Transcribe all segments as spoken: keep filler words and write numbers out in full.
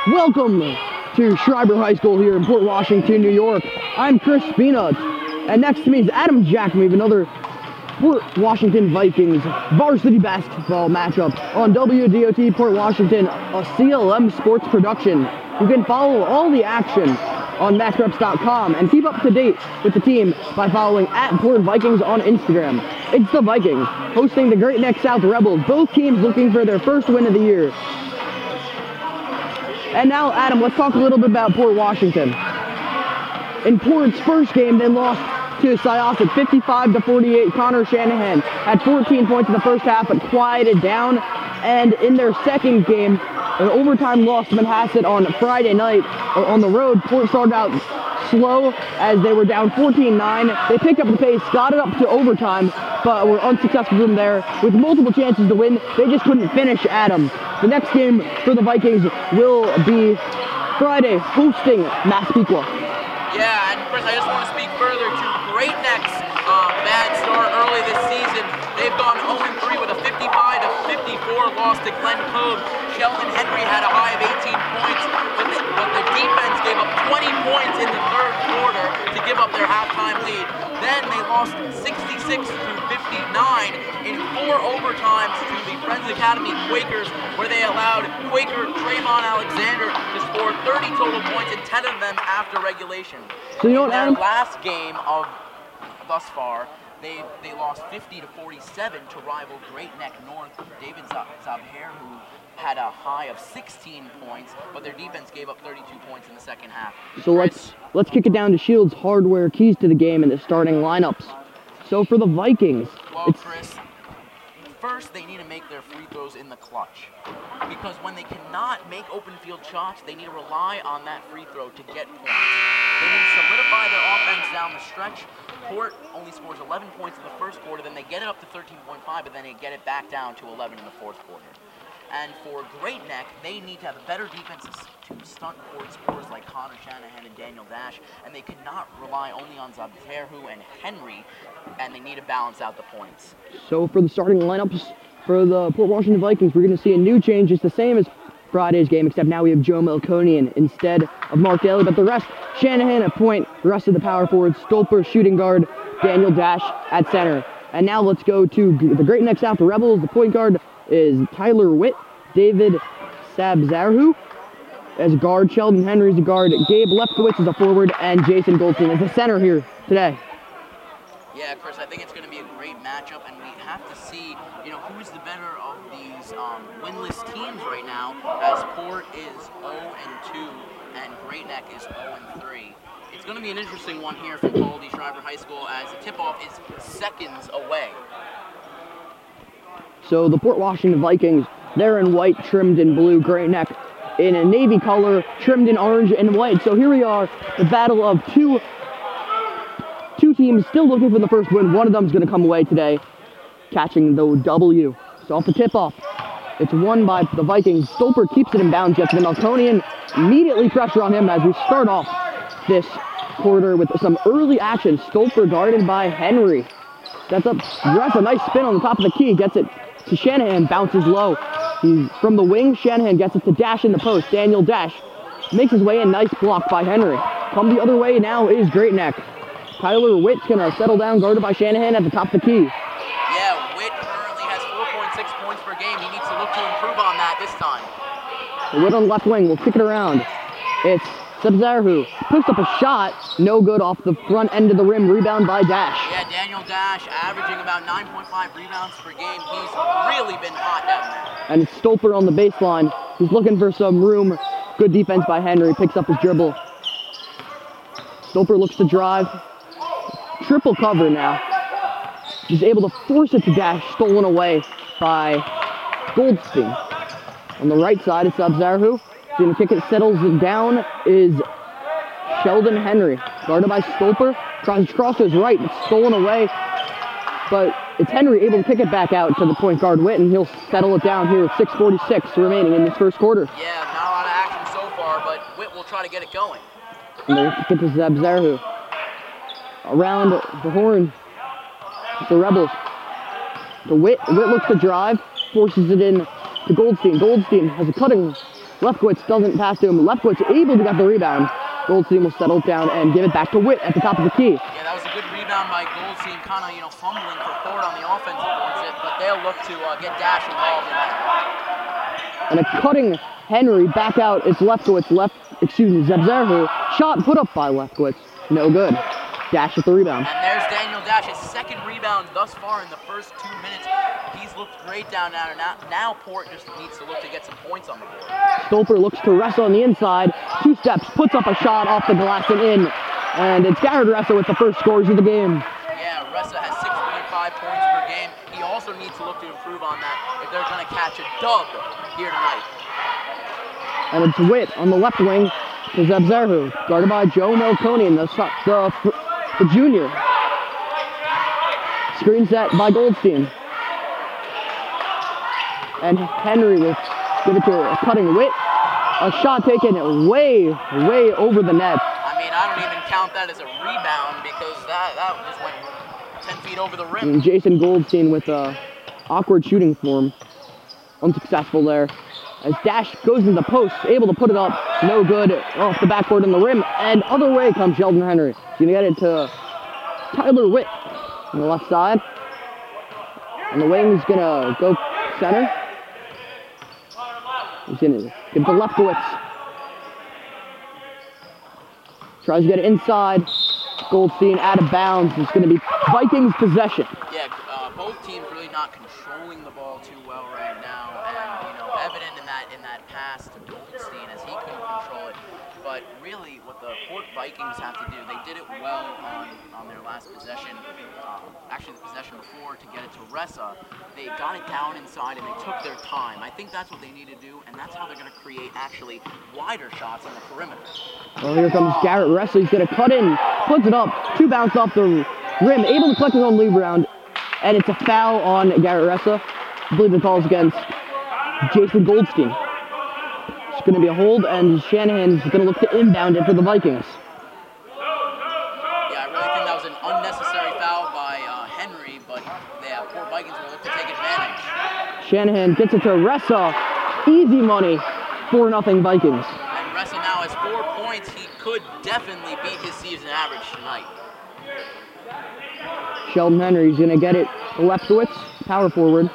Welcome to Schreiber High School here in Port Washington, New York. I'm Chris Spina, and next to me is Adam Jack. We have another Port Washington Vikings varsity basketball matchup on W D O T Port Washington, a C L M sports production. You can follow all the action on match reps dot com and keep up to date with the team by following at Port Vikings on Instagram. It's the Vikings hosting the Great Neck South Rebels, both teams looking for their first win of the year. And now, Adam, let's talk a little bit about Port Washington. In Port's first game, they lost to Syosset fifty-five to forty-eight. Connor Shanahan had fourteen points in the first half, but quieted down. And in their second game, an overtime loss to Manhasset on Friday night on the road. Port started out slow as they were down fourteen nine. They picked up the pace, got it up to overtime, but were unsuccessful from there with multiple chances to win. They just couldn't finish Adam. The next game for the Vikings will be Friday, hosting Massapequa. Yeah, and Chris, I just want to speak further to Great Neck's uh, bad start early this season. They've gone oh and three with a fifty-five to fifty-four loss to Glen Cove. Sheldon Henry had a high of eighteen points, but the, but the defense gave up twenty points in the third quarter to give up their halftime lead. Then they lost sixty-six to fifty-nine in four overtimes to the Friends Academy Quakers, where they allowed Quaker Draymond Alexander to score thirty total points and ten of them after regulation. So you know what, in their Adam? last game of thus far, they they lost fifty to forty-seven to rival Great Neck North. David Zabher, who had a high of sixteen points, but their defense gave up thirty-two points in the second half. So let's let's kick it down to Shields Hardware, keys to the game and the starting lineups. So for the Vikings, well, it's Chris, first they need to make their free throws in the clutch, because when they cannot make open field shots, they need to rely on that free throw to get points. They need to solidify their offense down the stretch. Port only scores eleven points in the first quarter, then they get it up to thirteen point five, but then they get it back down to eleven in the fourth quarter. And for Great Neck, they need to have better defenses to stunt Port scorers like Connor Shanahan and Daniel Dash, and they cannot rely only on Zabterhu and Henry, and they need to balance out the points. So for the starting lineups for the Port Washington Vikings, we're going to see a new change. It's the same as Friday's game, except now we have Joe Melkonian instead of Mark Daly, but the rest, Shanahan at point, the rest of the power forwards, Stolper shooting guard, Daniel Dash at center. And now let's go to the Great Neck South Rebels. The point guard is Tyler Witt, David Sabzarhu as guard, Sheldon Henry is a guard, Gabe Lefkowitz is a forward, and Jason Goldstein is the center here today. Yeah, Chris, I think it's going to be a great matchup, and we have to see, you know, who's the better of these um, winless teams right now, as Port is oh and two and Great Neck is oh and three. It's going to be an interesting one here from Paul D. Schreiber High School, as the tip-off is seconds away. So the Port Washington Vikings, they're in white, trimmed in blue. Great Neck in a navy color, trimmed in orange and white. So here we are, the battle of two two teams still looking for the first win. One of them is going to come away today, catching the W. So off the tip-off, it's won by the Vikings. Stolper keeps it in bounds, gets the Melkonian. Immediately pressure on him as we start off this quarter with some early action. Stolper guarded by Henry. That's up, that's a nice spin on the top of the key, gets it to Shanahan, bounces low. He's from the wing, Shanahan gets it to Dash in the post. Daniel Dash makes his way in, nice block by Henry. Come the other way now is Great Neck. Tyler Witt's gonna settle down, guarded by Shanahan at the top of the key. Yeah, Witt currently has four point six points per game. He needs to look to improve on that this time. Witt on the left wing will kick it around. It's Sabzarhu puts up a shot, no good off the front end of the rim, rebound by Dash. Yeah, Daniel Dash averaging about nine point five rebounds per game. He's really been hot down there. And it's Stolper on the baseline. He's looking for some room. Good defense by Henry, picks up his dribble. Stolper looks to drive. Triple cover now. He's able to force it to Dash, stolen away by Goldstein. On the right side, it's Sabzarhu. He's gonna kick it, settles it down, is Sheldon Henry. Guarded by Stolper, tries to cross to his right, it's stolen away. But it's Henry able to kick it back out to the point guard Witt, and he'll settle it down here with six forty-six remaining in this first quarter. Yeah, not a lot of action so far, but Witt will try to get it going. And they get to Zabzarhu. Around the horn, the Rebels. The Witt, Witt looks to drive, forces it in to Goldstein. Goldstein has a cutting Lefkowitz doesn't pass to him. Lefkowitz able to get the rebound. Goldstein will settle down and give it back to Witt at the top of the key. Yeah, that was a good rebound by Goldstein, kind of, you know, fumbling for Port on the offensive boards, it, but they'll look to uh, get Dash involved in that. And a cutting Henry back out. It's Lefkowitz left, excuse me, Zebzerhu. Shot put up by Lefkowitz. No good. Dash with the rebound. And there's Daniel Dash, his second rebound thus far in the first two minutes. He's looked great down there. Now, now Port just needs to look to get some points on the board. Stolper looks to wrestle on the inside. Two steps, puts up a shot off the glass and in. And it's Garrett Ressa with the first scores of the game. Yeah, Ressa has six point five points per game. He also needs to look to improve on that if they're going to catch a dub here tonight. And it's Witt on the left wing to Zebzerhu, guarded by Joe Melconian, the, the, the junior. Screen set by Goldstein. And Henry will give it to a cutting Witt. A shot taken way, way over the net. I mean, I don't even count that as a rebound because that, that just went ten feet over the rim. And Jason Goldstein with a awkward shooting form. Unsuccessful there. As Dash goes into the post, able to put it up. No good. Off the backboard in the rim. And other way comes Sheldon Henry. He's going to get it to Tyler Witt on the left side. And the wing's going to go center. He's going to give it to Lefkowitz. Tries to get it inside. Goldstein out of bounds. It's going to be Vikings possession. Yeah, uh, both teams really not controlling the ball too well right now. And, you know, evident in that in that pass to Goldstein as he couldn't control it. But really, what the Port Vikings have to do, they did it well on, on their last possession. Um, actually, the possession before to get it to Ressa. They got it down inside and they took their time. I think that's what they need to do, and that's how they're going to create actually wider shots on the perimeter. Well, here comes Garrett Ressa. He's going to cut in, puts it up, two bounce off the rim, able to collect his own lead round, and it's a foul on Garrett Ressa. I believe the call's against Jason Goldstein. It's going to be a hold, and Shanahan's going to look to inbound it for the Vikings. Yeah, I really think that was an unnecessary foul by uh, Henry, but the uh, Port Vikings will look to take advantage. Shanahan gets it to Ressa. Easy money, four nothing Vikings. And Ressa now has four points. He could definitely beat his season average tonight. Sheldon Henry's going to get it to Lefkowitz, power forward.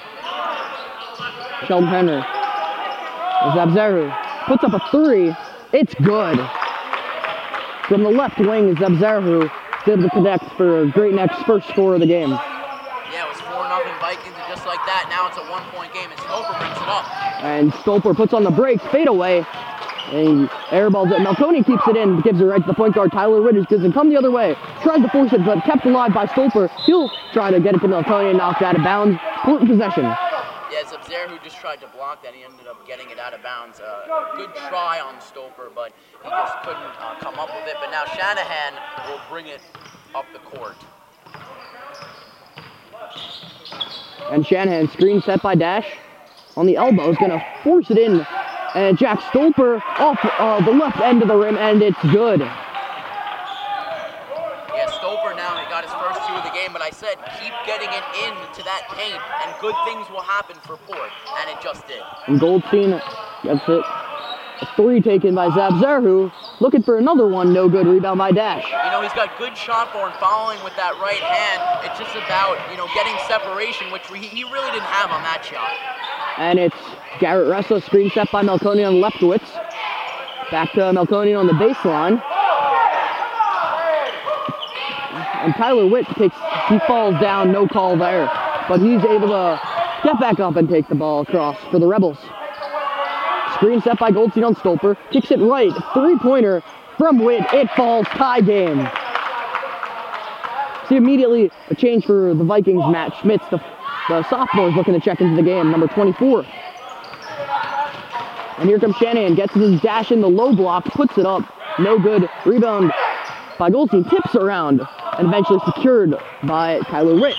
Sheldon Henry. Zebzerhu puts up a three. It's good. From the left wing, Zebzerhu is able to connect for Great Neck's first score of the game. Yeah, it was four nothing Vikings, and just like that, now it's a one-point game, and Stolper brings it up. And Stolper puts on the brakes, fade away. And airballs it. Melconian keeps it in, gives it right to the point guard. Tyler Witt doesn't come the other way. Tries to force it, but kept alive by Stolper. He'll try to get it to Melconian, knocked out of bounds. Port in possession. Yeah, Zebzerhu just tried to block that. He ended up getting it out of bounds. Uh, good try on Stolper, but he just couldn't uh, come up with it. But now Shanahan will bring it up the court. And Shanahan, screen set by Dash. On the elbow, is going to force it in. And Jack Stolper off uh, the left end of the rim, and it's good. Yeah, Stolper now, he got his first two of the game, but I said keep getting it into that paint, and good things will happen for Port, and it just did. And Goldstein gets it. A three taken by Zebzerhu. Looking for another one, no good. Rebound by Dash. You know, he's got good shot form following with that right hand. It's just about, you know, getting separation, which we, he really didn't have on that shot. And it's Garrett Ressa, screen set by Melconian on Lefkowitz. Back to Melconian on the baseline. And Tyler Witt takes, he falls down, no call there. But he's able to get back up and take the ball across for the Rebels. Screen set by Goldstein on Stolper. Kicks it right, three-pointer from Witt. It falls, tie game. See immediately a change for the Vikings. Matt Schmitz, the, the sophomore, is looking to check into the game, number twenty-four. And here comes Shanahan, gets his dash in the low block, puts it up, no good. Rebound by Goldstein, tips around, and eventually secured by Tyler Witt.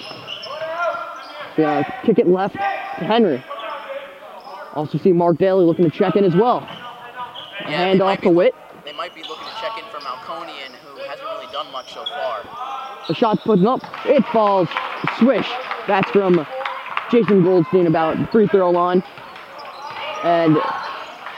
Uh, kick it left to Henry. Also see Mark Daly looking to check in as well. Yeah, hand off be, to Witt. They might be looking to check in for Melconian, who hasn't really done much so far. The shot's putting up. It falls. Swish. That's from Jason Goldstein about the free throw line. And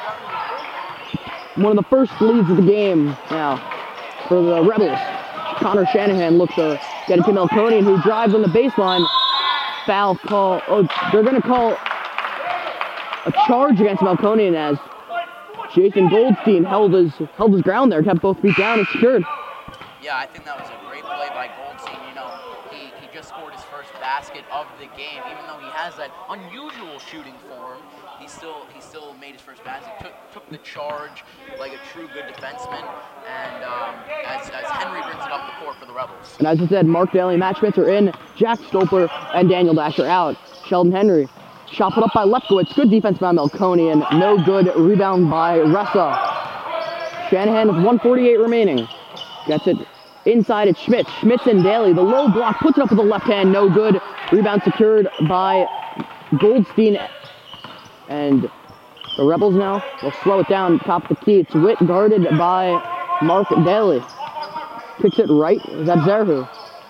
one of the first leads of the game now for the Rebels. Connor Shanahan looks to get it to Melkonian, who drives on the baseline. Foul call. Oh, they're going to call a charge against Melkonian as Jason Goldstein held his held his ground there, kept both feet down and secured. Yeah, I think that was a great play by Goldstein. You know, he, he just scored his first basket of the game. Even though he has that unusual shooting form, he still he still made his first basket, took took the charge like a true good defenseman, and um, as, as Henry brings it up the court for the Rebels. And as I said, Mark Daly and Matt Schmitz are in, Jack Stolper and Daniel Dash are out. Sheldon Henry, shot put up by Lefkowitz, good defense by Melkonian, no good, rebound by Ressa. Shanahan with one forty-eight remaining, gets it inside at Schmitz, Schmitz and Daly, the low block, puts it up with the left hand, no good, rebound secured by Goldstein. And the Rebels now will slow it down, top of the key. It's Witt guarded by Mark Daly. Picks it right, Zabzerhu.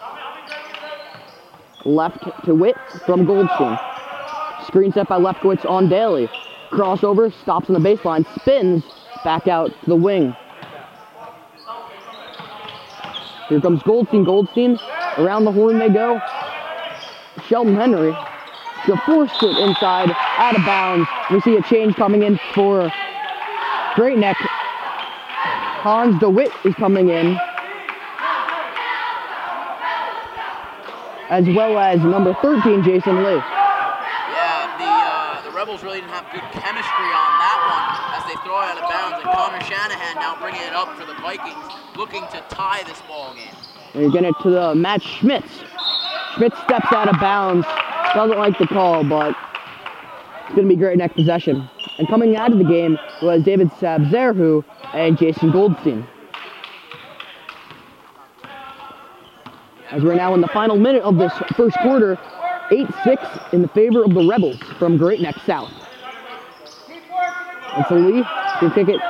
Left to Witt from Goldstein. Screen set by Lefkowitz on Daly. Crossover, stops on the baseline, spins, back out to the wing. Here comes Goldstein, Goldstein, around the horn they go. Sheldon Henry. She'll force it inside, out of bounds. We see a change coming in for Great Neck. Hans DeWitt is coming in, as well as number thirteen, Jason Lee. Yeah, the uh, the Rebels really didn't have good chemistry on that one as they throw it out of bounds. And Connor Shanahan now bringing it up for the Vikings, looking to tie this ball game. And you get it to the Matt Schmitz. Schmitz steps out of bounds. Doesn't like the call, but it's going to be Great Neck possession. And coming out of the game was David Sabzerhu and Jason Goldstein. As we're now in the final minute of this first quarter, eight six in the favor of the Rebels from Great Neck South. It's a Lee, can kick it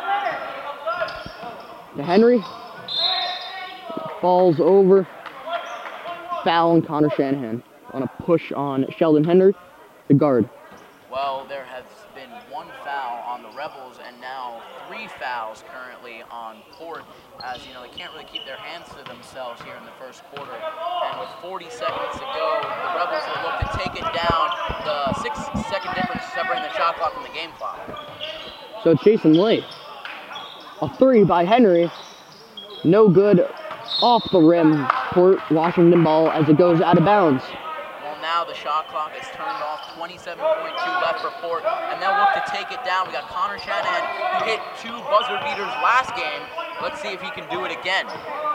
to Henry. Falls over. Foul on Connor Shanahan on a push on Sheldon Henry, the guard. Well, there has been one foul on the Rebels and now three fouls currently on Port, as you know, they can't really keep their hands to themselves here in the first quarter. And with forty seconds to go, the Rebels will look to take it down. The six second difference separating the shot clock from the game clock. So it's Jason Lee. A three by Henry. No good, off the rim. Port Washington ball as it goes out of bounds. Well, now the shot clock is turned off. twenty-seven point two left for Port, and they'll look to take it down. We got Connor Shanahan, who hit two buzzer beaters last game. Let's see if he can do it again.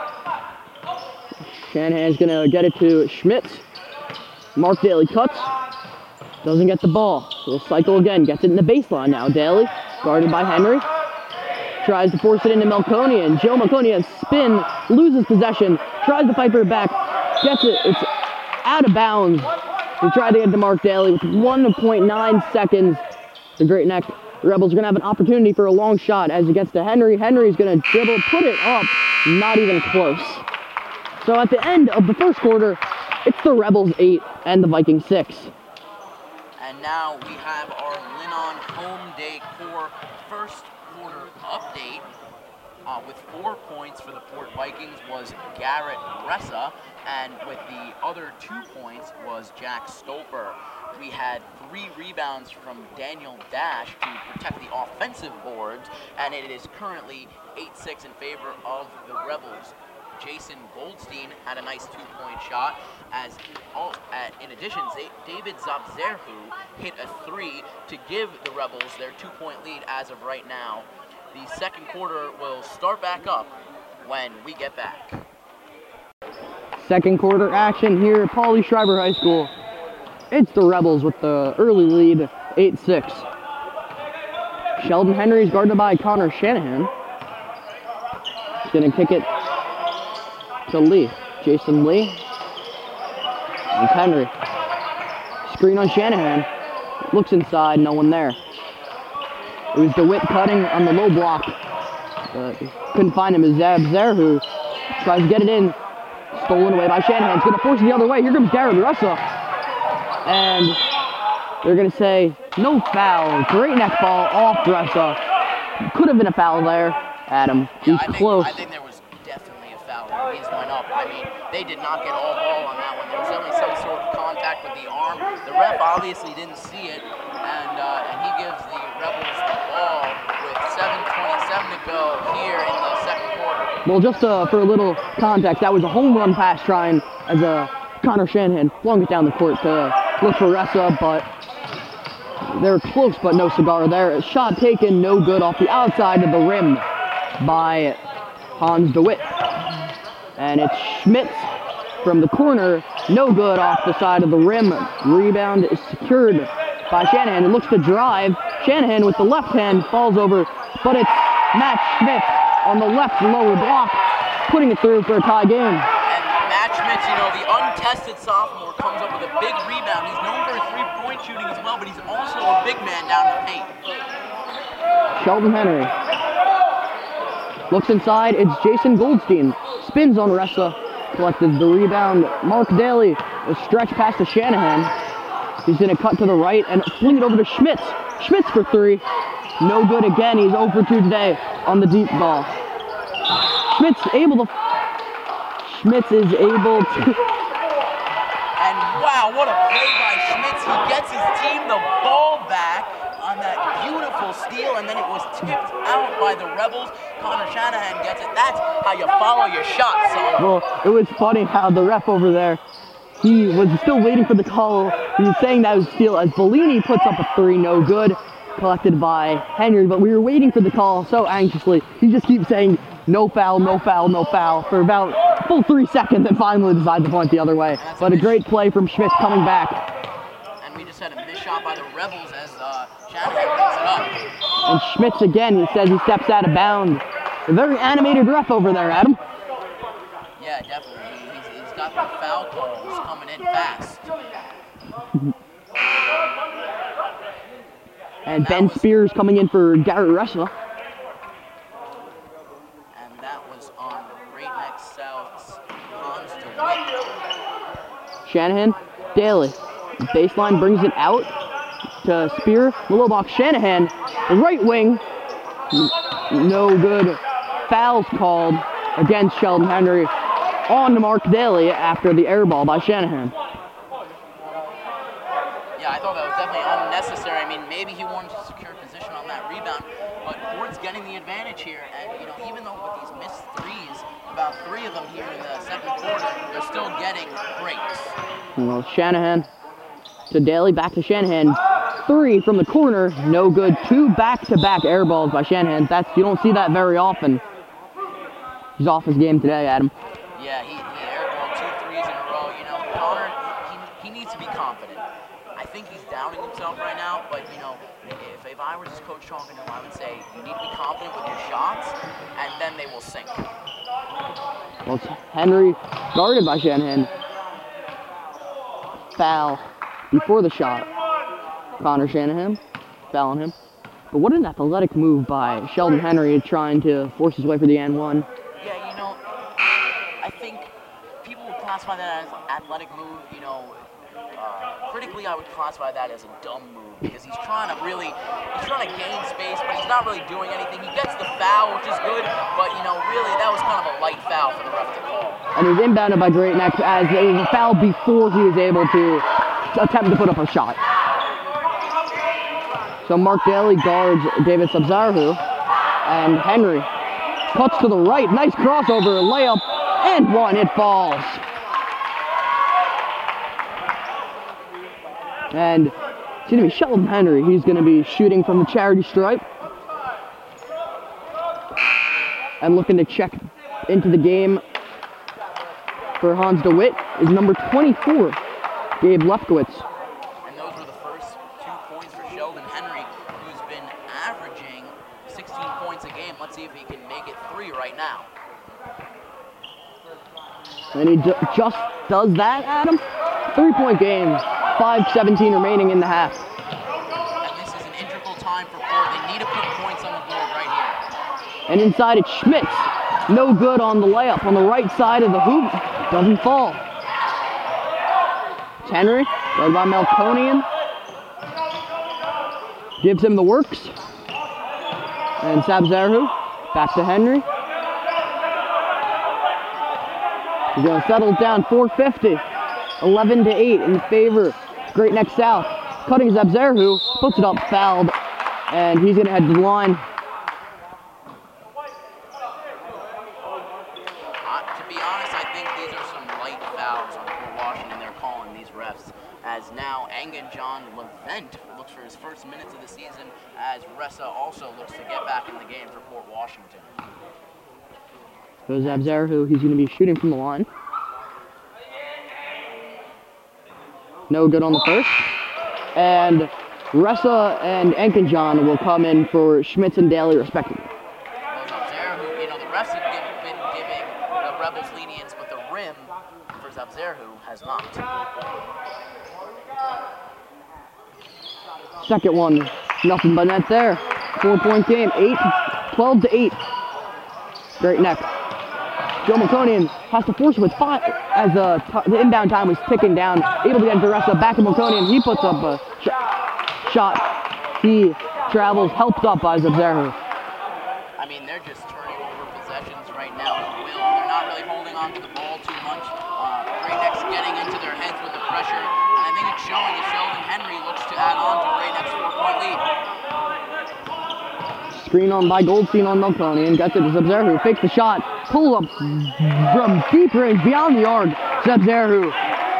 Shanahan's gonna get it to Schmitz. Mark Daly cuts. Doesn't get the ball. We'll cycle again. Gets it in the baseline now. Daly, guarded by Henry. Tries to force it into Melkonian. Joe Melkonian spin, loses possession, tries to fight for it back, gets it. It's out of bounds. He tried to get to Mark Daly with one point nine seconds. The Great Neck Rebels are going to have an opportunity for a long shot as it gets to Henry. Henry's going to dribble, put it up, not even close. So at the end of the first quarter, it's the Rebels eight and the Vikings six. And now we have our Linon Home Day Core first quarter update. Uh, with four points for the Port Vikings was Garrett Ressa, and with the other two points was Jack Stolper. We had three rebounds from Daniel Dash to protect the offensive boards, and it is currently eight six in favor of the Rebels. Jason Goldstein had a nice two-point shot, as oh, at, in addition, David Zabzerhu hit a three to give the Rebels their two-point lead as of right now. The second quarter will start back up when we get back. Second quarter action here at Pauley Schreiber High School. It's the Rebels with the early lead, eight six. Sheldon Henry is guarded by Connor Shanahan. He's going to kick it to Lee. Jason Lee. And Henry. Screen on Shanahan. Looks inside, no one there. It was DeWitt cutting on the low block. But couldn't find him as Zabzerhu tries to get it in. Stolen away by Shanahan. It's going to force it the other way. Here comes Garrett Ressa. And they're going to say no foul. Great Neck ball off Ressa. Could could have been a foul there. Adam, Yeah, he's I think, close. I think there was definitely a foul. When these went up. I mean, they did not get all ball on that one. There was definitely some sort of contact with the arm. The ref obviously didn't see it, and uh, and he gives the Rebels the ball with seven twenty-seven to go here in the second quarter. Well, just uh, for a little context, that was a home run pass trying as uh, Connor Shanahan flung it down the court to look for Ressa, but they're close, but no cigar there. Shot taken, no good off the outside of the rim by Hans DeWitt. And it's Schmitz from the corner, no good off the side of the rim. Rebound is secured by Shanahan. It looks to drive. Shanahan with the left hand falls over, but it's Matt Schmitz on the left lower block, putting it through for a tie game. And Matt Schmitz, you know, the untested sophomore, comes up with a big rebound. He's known for his three-point shooting as well, but he's also a big man down the paint. Sheldon Henry looks inside. It's Jason Goldstein. Spins on Ressa. Collected the rebound. Mark Daly, a stretch pass to Shanahan. He's going to cut to the right and fling it over to Schmitz. Schmitz for three. No good again. He's zero for two today on the deep ball. Schmitz able to... Schmitz is able to... And wow, what a play by Schmitz. He gets his team the ball back on that beautiful steal, and then it was tipped out by the Rebels. Connor Shanahan gets it. That's how you follow your shot, son. Well, it was funny how the ref over there, he was still waiting for the call. He was saying that was a steal as Bellini puts up a three, no good. Collected by Henry, but we were waiting for the call so anxiously. He just keeps saying, no foul, no foul, no foul, for about a full three seconds and finally decides to point the other way. But a great play from Schmitz coming back. And we just had a missed shot by the Rebels as uh, Shanahan brings it up. And Schmitz again, he says he steps out of bounds. A very animated ref over there, Adam. Yeah, definitely. He's, he's got the foul calls coming in fast. And Ben Spears coming in for Garrett Ressa. And that was on Great Neck South's Hans DeWitt. Shanahan, Daly. Baseline brings it out to Spear. Little box Shanahan, the right wing. No good. Fouls called against Sheldon Henry on to Mark Daly after the air ball by Shanahan. Yeah, I thought that was definitely unnecessary. I mean, maybe he wanted to secure position on that rebound, but Ford's getting the advantage here. And, you know, even though with these missed threes, about three of them here in the second quarter, they're still getting breaks. Well, Shanahan to Daly, back to Shanahan. Three from the corner, no good. Two back-to-back air balls by Shanahan. That's, you don't see that very often. He's off his game today, Adam. Yeah, he, he airballed two threes in a row. You know, Connor, he, he needs to be confident. I think he's doubting himself right now, but, you know, if, if I was his coach talking to him, I would say you need to be confident with your shots, and then they will sink. Well, it's Henry guarded by Shanahan. Foul before the shot. Connor Shanahan, foul on him. But what an athletic move by Sheldon Henry trying to force his way for the and one. Yeah, you know, I think people would classify that as an athletic move, you know. Uh, critically, I would classify that as a dumb move because he's trying to really, he's trying to gain space, but he's not really doing anything. He gets the foul, which is good, but, you know, really, that was kind of a light foul for the ref to call. And he's inbounded by Great Neck as it was a foul before he was able to attempt to put up a shot. So Mark Daly guards David Subzarhu, and Henry cuts to the right. Nice crossover, layup, and one. It falls. And it's going to be Sheldon Henry. He's going to be shooting from the charity stripe. And looking to check into the game for Hans DeWitt is number twenty-four, Gabe Lefkowitz. And those were the first two points for Sheldon Henry, who's been averaging sixteen points a game. Let's see if he can make it three right now. And he just does that, Adam. Three-point game. five seventeen remaining in the half. And this is an integral time for Ford. They need to put points on the board right here. And inside it's Schmitz. No good on the layup on the right side of the hoop. Doesn't fall. It's Henry, led by Melkonian. Gives him the works. And Sabzerhu, back to Henry. He's going to settle it down, four fifty. eleven to eight in favor. Great Neck South. Cutting Sabzerhu, puts it up, fouled. And he's going to head to the line. Uh, to be honest, I think these are some light fouls on Port Washington. They're calling these refs. As now Angan John Levent looks for his first minutes of the season, as Ressa also looks to get back in the game for Port Washington. Goes Sabzerhu, he's going to be shooting from the line. No good on the first. And Ressa and Ankinjon will come in for Schmitz and Daly respectively. Well, Sabzerhu, you know, the refs have give, been giving the Rebels lenience, but the rim for Sabzerhu has not. Second one, nothing but net there. Four-point game, eight, twelve to eight. Great Neck. Joe Melkonian has to force it with five as the, the inbound time was ticking down. Able to get the rest of back to Melkonian. He puts up a sh shot. He travels, helped up by Sabzerhu. I mean, they're just turning over possessions right now at will. They're not really holding on to the ball too much. Uh, Great Neck's getting into their heads with the pressure. And I think it's showing as Sheldon Henry looks to add on to Great Neck's four-point lead. Screen on by Goldstein on Melkonian. Gets it to Sabzerhu. Fakes the shot. Pull up from deep range beyond the arc. Sabzerhu.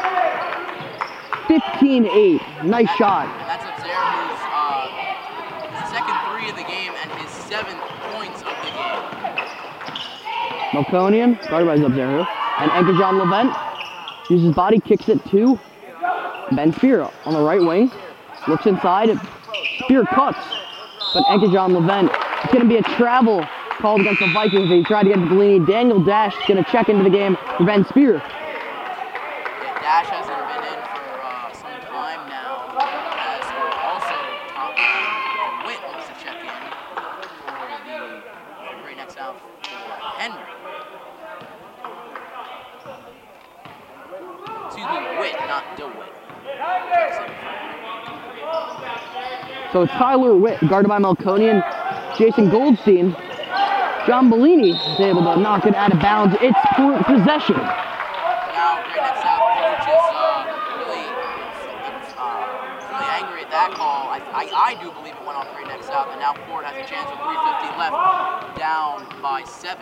fifteen eight. Nice That's, shot. That's Sabzerhu's uh, second three of the game and his seventh points of the game. Melkonian, guarded by Sabzerhu. And Ankinjon Levent uses body, kicks it to Ben Spear on the right wing. Looks inside. Spear cuts. But Ankinjon Levent, it's going to be a travel called against the Vikings. They tried to get to the lead. Daniel Dash is going to check into the game for Ben Spear. Yeah, Dash hasn't been in for uh, some time now. As also uh, Witt looks to check in for the for Great Neck South for Henry. Excuse me, Witt, not DeWitt. So it's Tyler Witt, guarded by Melkonian. Jason Goldstein. John Bellini is able to knock it out of bounds. It's possession. Now Great Neck South coach is uh, really, uh, really angry at that call. I, I, I do believe it went off Great Neck South, and now Port has a chance with three fifty left, down by seven.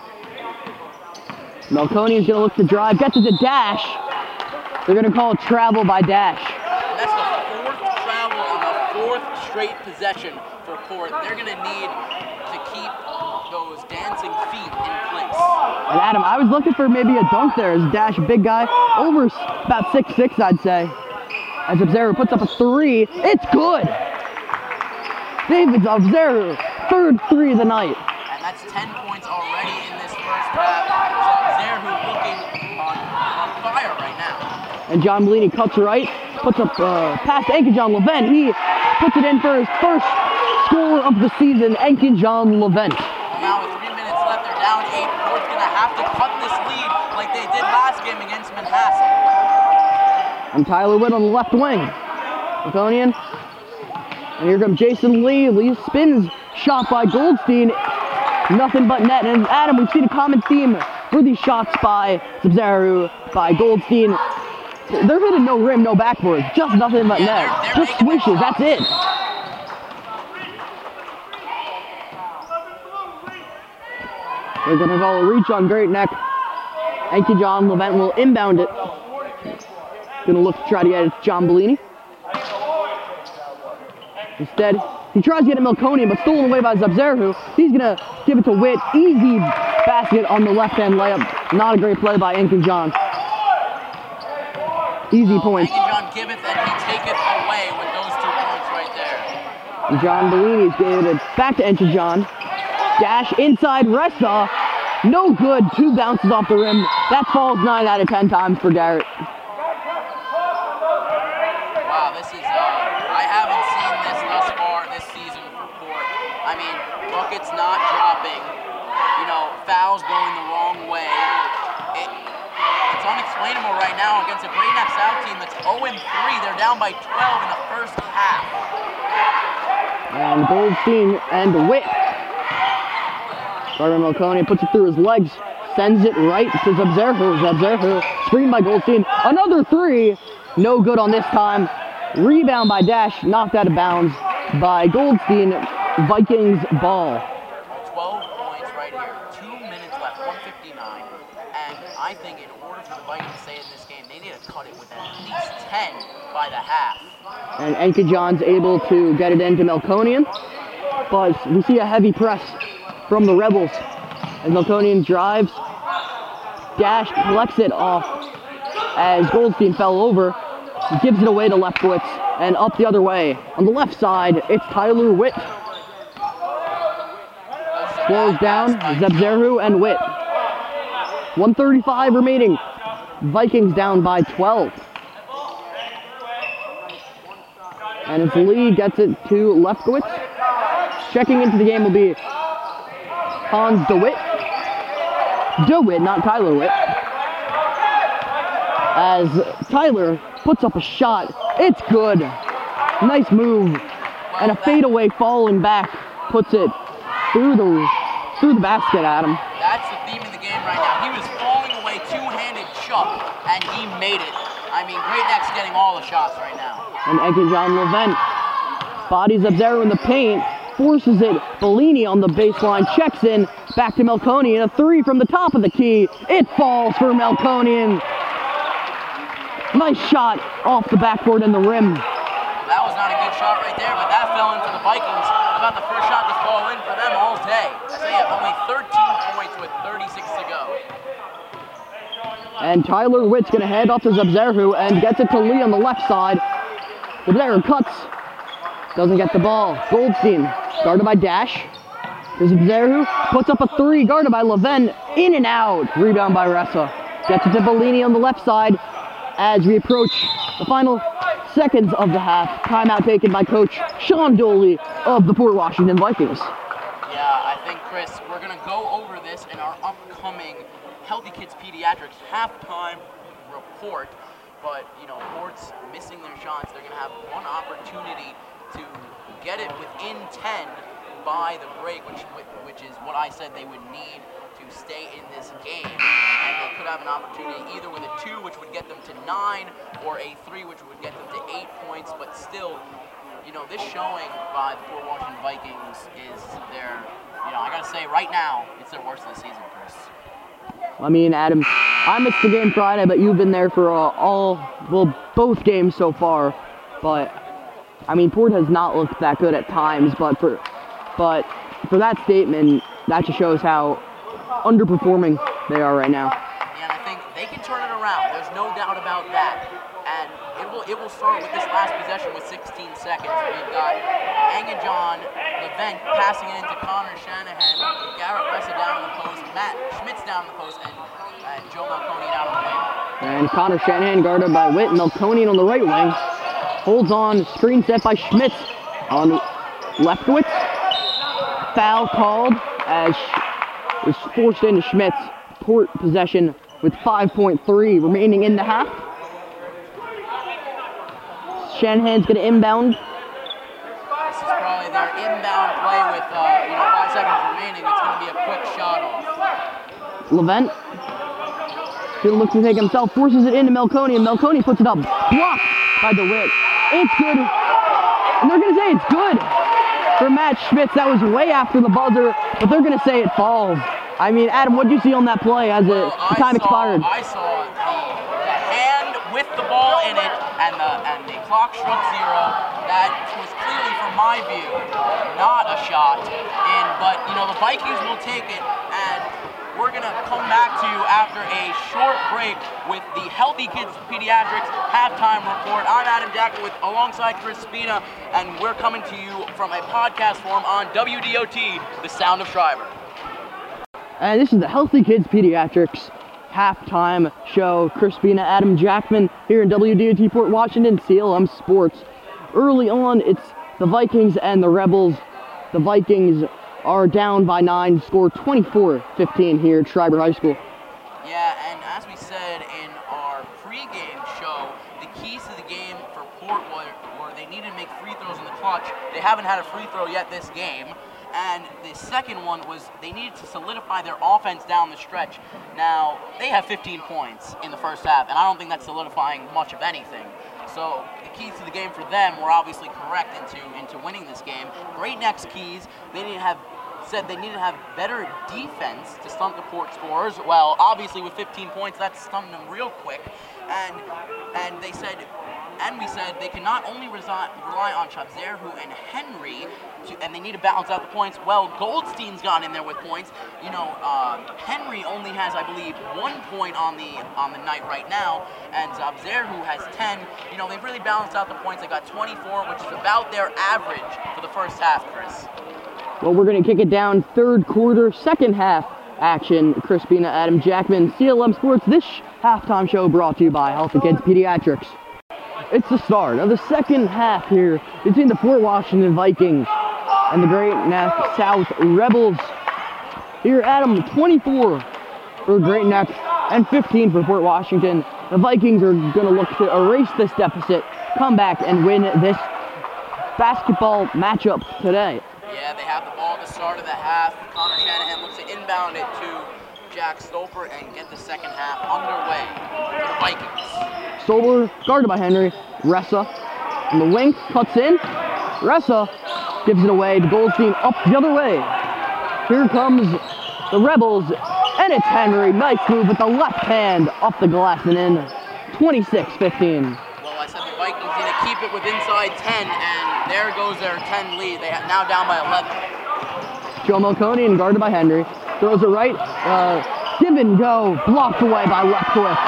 Melkonian's going to look to drive, gets it to Dash. They're going to call it travel by Dash. And that's the fourth travel on the fourth straight possession for Port. They're going to need to keep those dancing feet in place. And Adam, I was looking for maybe a dunk there as Dash, big guy, over about six six, I'd say. As Sabzerhu puts up a three, it's good! David Sabzerhu, third three of the night. And that's ten points already in this first half. Sabzerhu looking on, on fire right now. And John Bellini cuts right, puts up uh, past Ankinjon Levent. He puts it in for his first score of the season, Ankinjon Levent. Well, now with three minutes left, they're down eight. Port's going to have to cut this lead like they did last game against Manhasset. And Tyler Witt on the left wing. Melkonian. And here comes Jason Lee. Lee spins, shot by Goldstein. Nothing but net. And Adam, we've seen a common theme for these shots by Sabzerhu, by Goldstein. They're hitting no rim, no backboard. Just nothing but yeah, net. they're, they're Just swishes, that's it. They're going to call a reach on Great Neck. Ankinjon Levent will inbound it. Going to look to try to get it to John Bellini. Instead, he tries to get it to Melkonian, but stolen away by Sabzerhu. He's going to give it to Witt. Easy basket on the left-hand layup. Not a great play by Ankinjon. Easy points. Ankinjon giveth and he taketh away with those two points right there. And John Bellini's gave it back to Ankinjon. Dash inside Ressa. No good. Two bounces off the rim. That falls nine out of ten times for Garrett. Wow, this is, uh, I haven't seen this thus far this season for Port. I mean, buckets not dropping, you know, fouls going the wrong way. It, it's unexplainable right now against a Great Neck South team that's oh and three. They're down by twelve in the first half. And Goldstein and Witt Gardner Melconian puts it through his legs, sends it right to Zebzerhu. Zebzerhu, screened by Goldstein. Another three, no good on this time. Rebound by Dash, knocked out of bounds by Goldstein. Vikings ball. twelve points right here, two minutes left, one fifty-nine. And I think in order for the Vikings to stay in this game, they need to cut it with at least ten by the half. And Enka John's able to get it into Melconian. But we see a heavy press from the Rebels. As Melconian drives, Dash collects it off as Goldstein fell over. He gives it away to Lefkowitz and up the other way. On the left side, it's Tyler Witt. Slows down, Zebzerhu and Witt. one thirty-five remaining. Vikings down by twelve. And as Lee gets it to Lefkowitz, checking into the game will be Hans DeWitt. DeWitt, not Tyler Witt. As Tyler puts up a shot, it's good. Nice move. And a fadeaway falling back puts it through the through the basket, Adam. That's the theme of the game right now. He was falling away, two-handed chuck, and he made it. I mean, Great Neck's getting all the shots right now. And Enka-John Levent bodies up there in the paint, forces it. Bellini on the baseline, checks in, back to Melconian. A three from the top of the key. It falls for Melconian. Nice shot off the backboard and the rim. That was not a good shot right there, but that fell in for the Vikings. About the first shot to fall in for them all day. So they have only thirteen points with thirty-six to go. And Tyler Witt's gonna head off to Zebzerhu and gets it to Lee on the left side. Zebzerhu cuts, doesn't get the ball. Goldstein, guarded by Dash. Zebzerhu puts up a three, guarded by Levent, in and out. Rebound by Ressa. Gets it to Bellini on the left side as we approach the final seconds of the half. Timeout taken by Coach Sean Dooley of the Port Washington Vikings. Yeah, I think, Chris, we're going to go over this in our upcoming Healthy Kids Pediatrics halftime report. But, you know, Port's missing their shots. They're going to have one opportunity to get it within ten by the break, which which is what I said they would need to stay in this game. And they could have an opportunity either with a two, which would get them to nine, or a three, which would get them to eight points. But still, you know, this showing by the Port Washington Vikings is their, you know, I got to say right now, it's their worst of the season, Chris. I mean, Adam, I missed the game Friday, but you've been there for uh, all, well, both games so far. But, I mean, Port has not looked that good at times, but for, but for that statement, that just shows how underperforming they are right now. And I think they can turn it around. There's no doubt about that. And it will it will start with this last possession with sixteen seconds. We've got Enka-John Levent passing it into Connor Shanahan, Garrett Ressa down on the post, Matt Schmitz down on the post, and uh, Joe Melconian out on the wing. And Connor Shanahan guarded by Witt. Melconian on the right wing. Holds on, screen set by Schmitz on Lefkowitz. Foul called as was forced into Schmitz. Port possession with five point three remaining in the half. Shanahan's going to inbound. This is probably their inbound play with uh, you know five seconds remaining. It's going to be a quick shot off. Levent going to look to take himself, forces it into Melconian. Melconian puts it up, blocked by DeWitt. It's good, and they're going to say it's good for Matt Schmitz. That was way after the buzzer, but they're going to say it falls. I mean, Adam, what did you see on that play as well, it, the time I saw, expired? I saw the, the hand with the ball in it, and the and the clock struck zero. That was clearly, from my view, not a shot. And but you know the Vikings will take it, and we're gonna come back to you after a short break with the Healthy Kids Pediatrics halftime report. I'm Adam Jackson with alongside Chris Spina, and we're coming to you from a podcast form on W D O T, the Sound of Schreiber. And this is the Healthy Kids Pediatrics halftime show. Chris Spina, Adam Jackman here in W D O T Port Washington, C L M Sports. Early on, it's the Vikings and the Rebels. The Vikings are down by nine, score twenty-four fifteen here at Schreiber High School. Yeah, and as we said in our pregame show, the keys to the game for Port were, were they needed to make free throws in the clutch. They haven't had a free throw yet this game. And the second one was they needed to solidify their offense down the stretch. Now, they have fifteen points in the first half, and I don't think that's solidifying much of anything. So the keys to the game for them were obviously correct into, into winning this game. Great Neck's keys, they need to have said they need to have better defense to stunt the Port scorers. Well, obviously with fifteen points, that's stunting them real quick. And and they said, and we said they cannot only rely, rely on Chabzerhu and Henry, to, and they need to balance out the points. Well, Goldstein's gone in there with points. You know, uh, Henry only has, I believe, one point on the on the night right now, and Chabzerhu has ten. You know, they've really balanced out the points. They got twenty-four, which is about their average for the first half, Chris. Well, we're going to kick it down third quarter, second half action. Chris Pina, Adam Jackman, C L M Sports. This halftime show brought to you by Healthy Kids Pediatrics. It's the start of the second half here between the Fort Washington Vikings and the Great Neck South Rebels. Here, Adam, twenty-four for Great Neck and fifteen for Fort Washington. The Vikings are going to look to erase this deficit, come back and win this basketball matchup today. Yeah, they have the ball at the start of the half. Connor Shanahan looks to inbound it to Jack Stolper and get the second half underway for the Vikings. Stolper guarded by Henry. Ressa in the wing, cuts in. Ressa gives it away to Goldstein up the other way. Here comes the Rebels, and it's Henry. Nice move with the left hand off the glass and in. twenty-six fifteen. Well, I said the Vikings need to keep it with inside ten, and there goes their ten lead. They are now down by eleven. Joe Melconian guarded by Henry. Throws it right. Uh, give and go. Blocked away by Lefkowitz.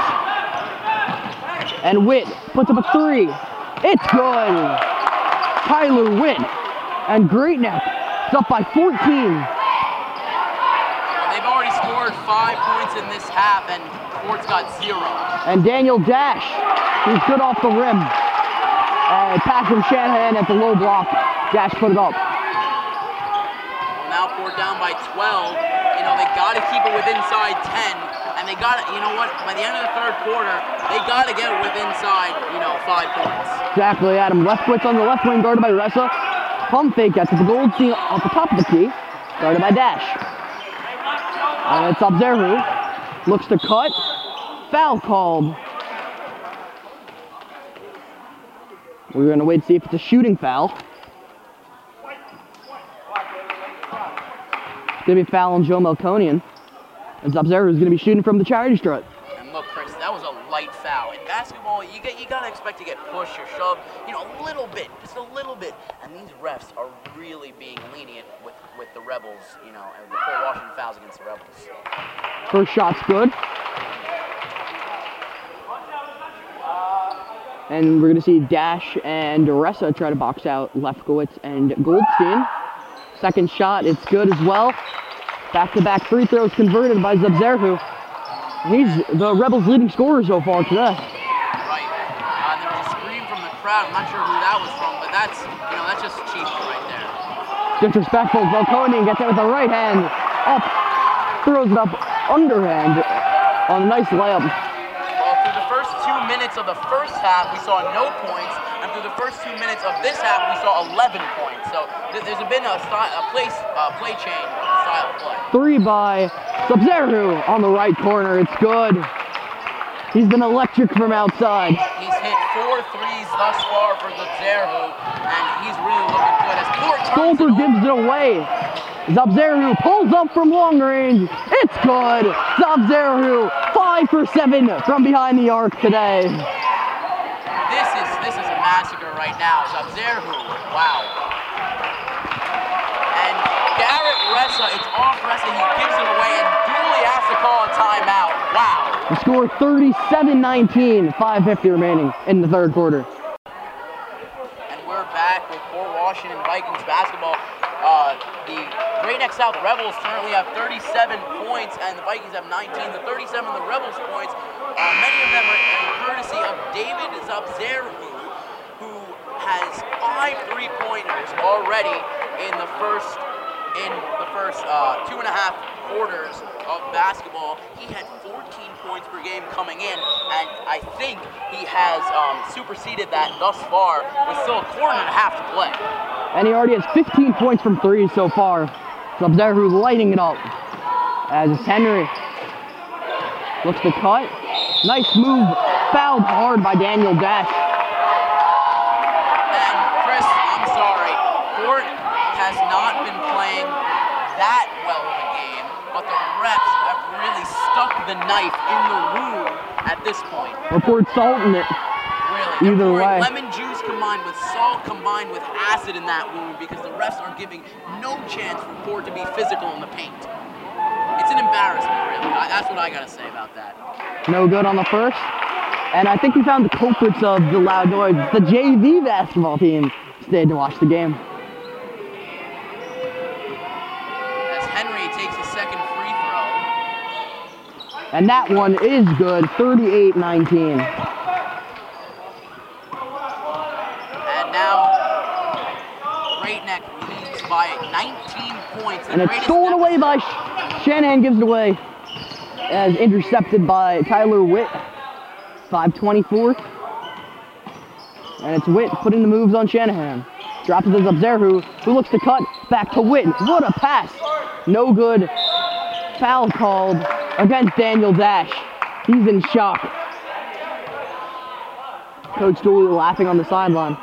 And Witt puts up a three. It's good. Tyler Witt and Great Neck is up by fourteen. Well, they've already scored five points in this half, and Fort's got zero. And Daniel Dash, he's good off the rim. Uh, pass from Shanahan at the low block. Dash put it up. Well, now Fort down by twelve. You know, they got to keep it with inside ten. And they got to, you know what, by the end of the third quarter, they got to get it with inside, you know, five points. Exactly, Adam. Lefkowitz on the left wing, guarded by Ressa. Pump fake, gets it to Goldstein off the top of the key, guarded by Dash. And it's Chabzerhu. Looks to cut. Foul called. We're going to wait to see if it's a shooting foul. It's going to be a foul on Joe Melconian. And Chabzerhu is going to be shooting from the charity stripe. And look, Chris, that was a light foul. In basketball, you get you gotta expect to get pushed or shoved, you know, a little bit, just a little bit. And these refs are really being lenient with, with the Rebels, you know, and the Fort Washington fouls against the Rebels. First shot's good. And we're going to see Dash and Ressa try to box out Lefkowitz and Goldstein. Second shot, it's good as well. Back-to-back free throws converted by Chabzerhu. He's the Rebels' leading scorer so far today. Right. Uh, there was a scream from the crowd. I'm not sure who that was from, but that's, you know, that's just cheap right there. Disrespectful. Melconian gets it with the right hand. Up. Throws it up underhand on a nice layup. Well, through the first two minutes of the first half, we saw no points. And through the first two minutes of this half, we saw eleven points. So th there's been a, style, a place, uh, play change in the style of play. Three by Chabzerhu on the right corner. It's good. He's been electric from outside. He's hit four threes thus far for Chabzerhu, and he's really looking good. As Fort turns Stolper it gives it away. Chabzerhu pulls up from long range. It's good. Chabzerhu, five for seven from behind the arc today. This is this is a massacre right now. Chabzerhu, wow. And Garrett Ressa, it's off Ressa. He gives it away, and Dooley has to call a timeout. Wow. The score thirty-seven nineteen, five fifty remaining in the third quarter. And we're back with Fort Washington Vikings basketball. Uh, the Great Neck South Rebels currently have thirty-seven points, and the Vikings have nineteen. The thirty-seven of the Rebels points, uh, many of them are in courtesy of David Chabzerhu, who has five three-pointers already in the first in the first uh, two and a half quarters of basketball. He had fourteen points per game coming in, and I think he has um, superseded that thus far with still a quarter and a half to play. And he already has fifteen points from three so far. Abzerhu lighting it up. As it's Henry. Looks to cut. Nice move. Fouled hard by Daniel Dash. And Chris, I'm sorry. Port has not been playing that well of a game, but the refs have really stuck the knife in the wound at this point. Or Port salting it. Really. Either way. Lemon juice combined with salt combined with acid in that wound because the refs are giving no chance for Port to be physical in the paint. It's an embarrassment, really. I, that's what I gotta say about that. No good on the first. And I think we found the culprits of the loud noise. The J V basketball team stayed to watch the game. As Henry takes a second free throw. And that one is good, thirty-eight nineteen. And now, Great Neck leads by nineteen points. And it's stolen away by Sh Shanahan, gives it away. As intercepted by Tyler Witt. five twenty-four. And it's Witt putting the moves on Shanahan. Drops it to Abzerhu, who looks to cut. Back to Witt. What a pass. No good. Foul called against Daniel Dash. He's in shock. Coach Dooley laughing on the sideline.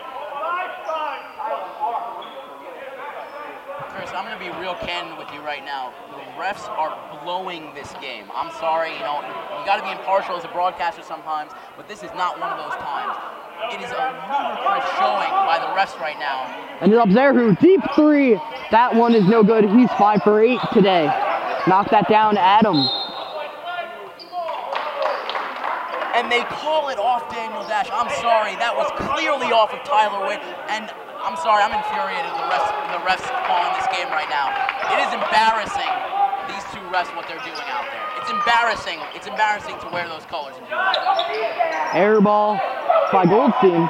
Chris, I'm going to be real candid with you right now. The refs are blowing this game. I'm sorry, you know, you got to be impartial as a broadcaster sometimes, but this is not one of those times. It is a ludicrous showing by the refs right now. And it's Abzerhu, deep three. That one is no good. He's five for eight today. Knock that down, Adam. And they call it off Daniel Dash. I'm sorry, that was clearly off of Tyler Witt. And I'm sorry, I'm infuriated with the refs, the refs calling this game right now. It is embarrassing, these two refs, what they're doing out there. It's embarrassing. It's embarrassing to wear those colors and do that. Air ball by Goldstein.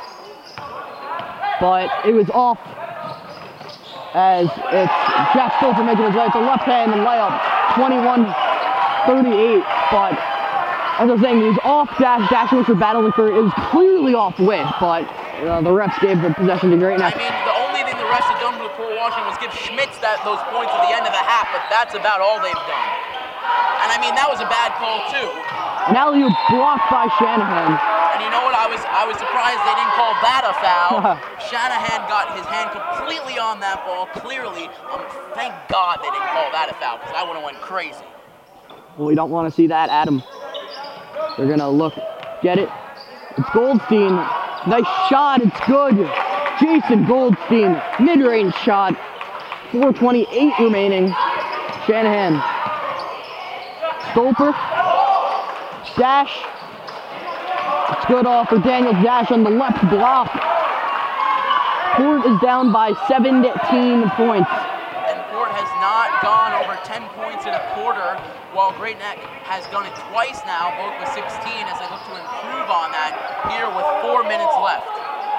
But it was off as it's Jeff Stolper making his way. It's a left hand and layup, twenty-one thirty-eight. But as I was saying, it was off Dash. Dash, which we're battling for, is clearly off Witt, but uh, the refs gave the possession to Great Neck. I mean, the only thing the refs had done with Port Washington was give Schmitz that those points at the end of the half, but that's about all they've done. And I mean, that was a bad call too. An alley-oop blocked by Shanahan. And you know what? I was I was surprised they didn't call that a foul. Shanahan got his hand completely on that ball. Clearly, um, thank God they didn't call that a foul because I would have went crazy. Well, we don't want to see that, Adam. They're gonna look, get it. It's Goldstein. Nice shot. It's good. Jason Goldstein, mid-range shot. four twenty-eight remaining. Shanahan. Stolper. Dash. It's good off for Daniel Dash on the left block. Port is down by seventeen points. And Port has not gone over ten points in a quarter, while Great Neck has done it twice now, both with sixteen, as they look to improve on that here with four minutes left.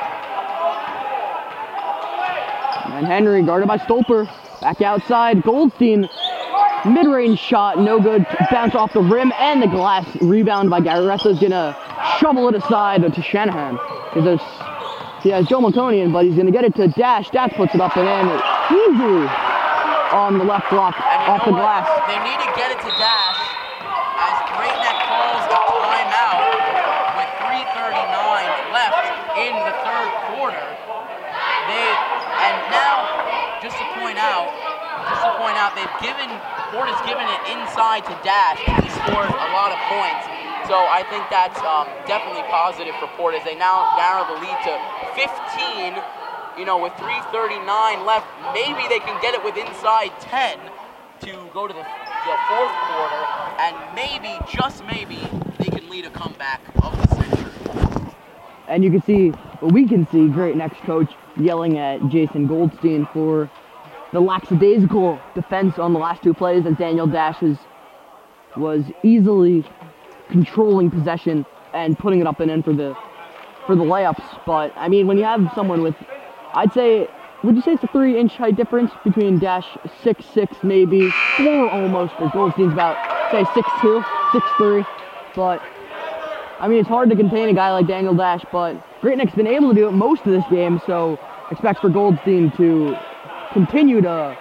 And Henry guarded by Stolper. Back outside, Goldstein. Mid-range shot, no good. Bounce off the rim and the glass. Rebound by Garesa's gonna shovel it aside to Shanahan. He has Joe Malconian, but he's gonna get it to Dash. Dash puts it up and in easily on the left block off the glass. What? They need to get it to Dash as Great Neck calls a timeout with three thirty-nine left in the third quarter. They and now, just to point out, just to point out, they've given Port has given it inside to Dash, and he scores a lot of points. So I think that's um, definitely positive for Port as they now narrow the lead to fifteen. You know, with three thirty-nine left, maybe they can get it with inside ten to go to the, the fourth quarter, and maybe, just maybe, they can lead a comeback of the century. And you can see, well, we can see Great Neck's coach yelling at Jason Goldstein for the lackadaisical defense on the last two plays as Daniel Dash was, was easily controlling possession and putting it up and in for the for the layups. But I mean, when you have someone with, I'd say, would you say it's a three inch height difference between Dash six six maybe, four almost, but Goldstein's about, say, six two, six three. But I mean, it's hard to contain a guy like Daniel Dash, but Great Neck's been able to do it most of this game, so expects for Goldstein to continue to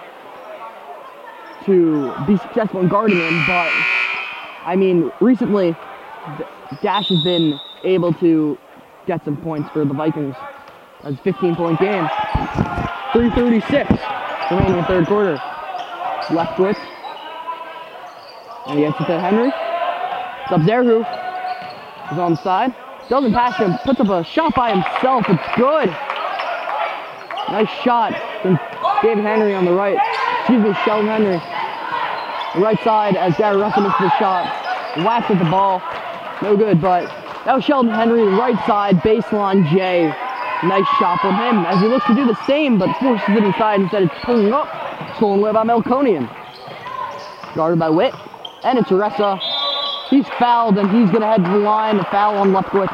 to be successful in guarding him, but I mean, recently Dash has been able to get some points for the Vikings. That's a fifteen point game. three thirty-six remaining in the third quarter. Leftwitz. And he gets it to Henry. Zubzerhu is on the side. Doesn't pass him. Puts up a shot by himself. It's good. Nice shot from David Henry on the right. Excuse me, Sheldon Henry. The right side as Gary Russell misses the shot. Whacks at the ball. No good, but that was Sheldon Henry, right side, baseline J. Nice shot from him as he looks to do the same, but forces it inside instead of pulling up. Stolen away by Melkonian. Guarded by Witt. And it's Ressa. He's fouled and he's going to head to the line. A foul on Leftwitz.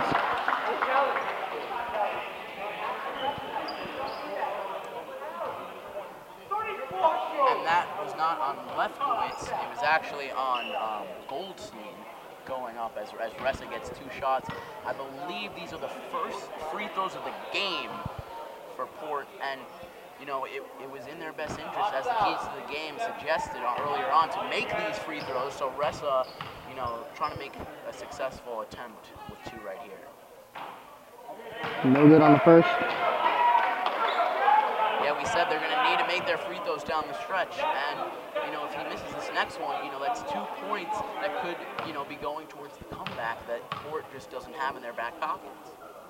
And that was not on Leftwitz. It was actually on um, Goldstein going up as, as Ressa gets two shots. I believe these are the first free throws of the game for Port, and you know, it, it was in their best interest, as the keys to the game suggested earlier on, to make these free throws. So Ressa, you know, trying to make a successful attempt with two right here. No good on the first. Yeah, we said they're going to need to make their free throws down the stretch, and you know, if he misses this next one, you know, that's two points that could, you know, be going towards the comeback that Port just doesn't have in their back pockets.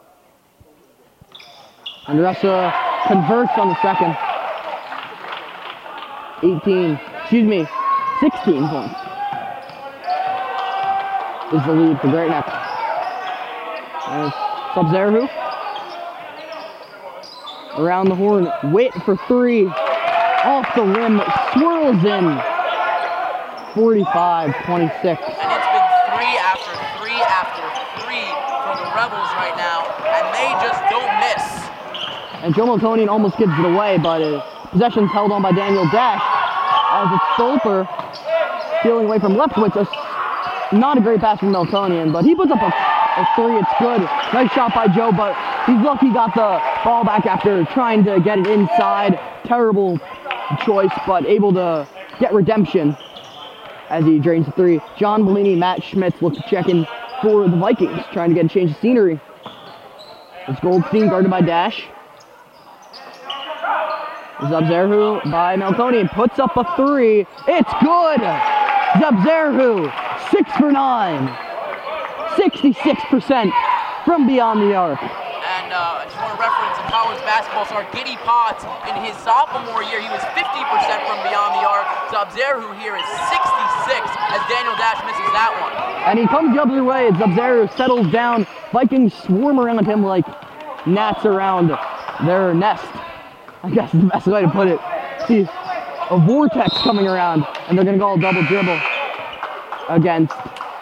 And Ressa converts on the second. eighteen, excuse me, sixteen points is the lead for Great Neck. And it's Zubzerhu. Around the horn, Witt for three. Off the rim, swirls in. forty-five twenty-six. And it's been three after three after three for the Rebels right now, and they just don't miss. And Joe Melkonian almost gives it away, but uh, possession's held on by Daniel Dash. As it's Stolper stealing away from Leftwitz. A, not a great pass from Melkonian, but he puts up a, a three. It's good. Nice shot by Joe, but he's lucky he got the ball back after trying to get it inside. Terrible choice, but able to get redemption as he drains the three. John Bellini, Matt Schmitz look to check in for the Vikings, trying to get a change of scenery. It's Goldstein guarded by Dash. Zubzerhu by Melkonian puts up a three. It's good! Zubzerhu, six for nine. sixty-six percent from beyond the arc. And uh, I just want to reference in college basketball star Giddy Potts. In his sophomore year, he was fifty percent from beyond the arc. Zubzerhu here is sixty-six as Daniel Dash misses that one. And he comes the other way as Zubzerhu settles down. Vikings swarm around him like gnats around their nest. I guess is the best way to put it. See, a vortex coming around, and they're going to call a double dribble against.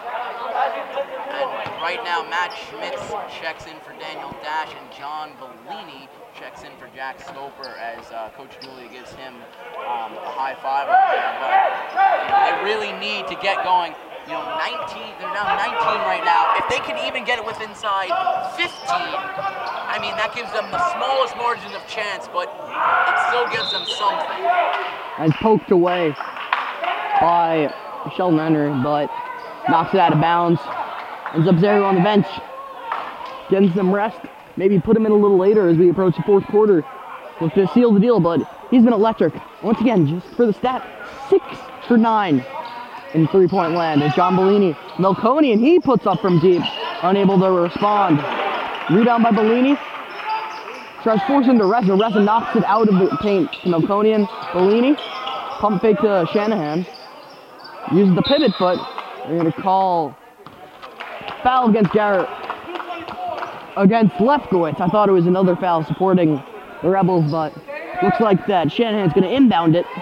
And right now, Matt Schmitz checks in for Daniel Dash, and John Bellini checks in for Jack Stoper as uh, Coach Julia gives him um, a high five over there. But you know, they really need to get going. You know, nineteen, they're down nineteen right now. If they can even get it with inside fifteen, I mean, that gives them the smallest margin of chance, but it still gives them something. And poked away by Sheldon Henry, but knocks it out of bounds. And Zubzerhu on the bench, getting some rest. Maybe put him in a little later as we approach the fourth quarter. Look to seal the deal, but he's been electric. Once again, just for the stat, six for nine. In three-point land. And John Bellini, Melkonian, he puts up from deep, unable to respond. Rebound by Bellini. Tries to force him to Ressa. Ressa knocks it out of the paint. Melkonian, Bellini, pump fake to Shanahan. Uses the pivot foot. They're going to call foul against Garrett. Against Lefkowitz. I thought it was another foul supporting the Rebels, but looks like that Shanahan's going to inbound it.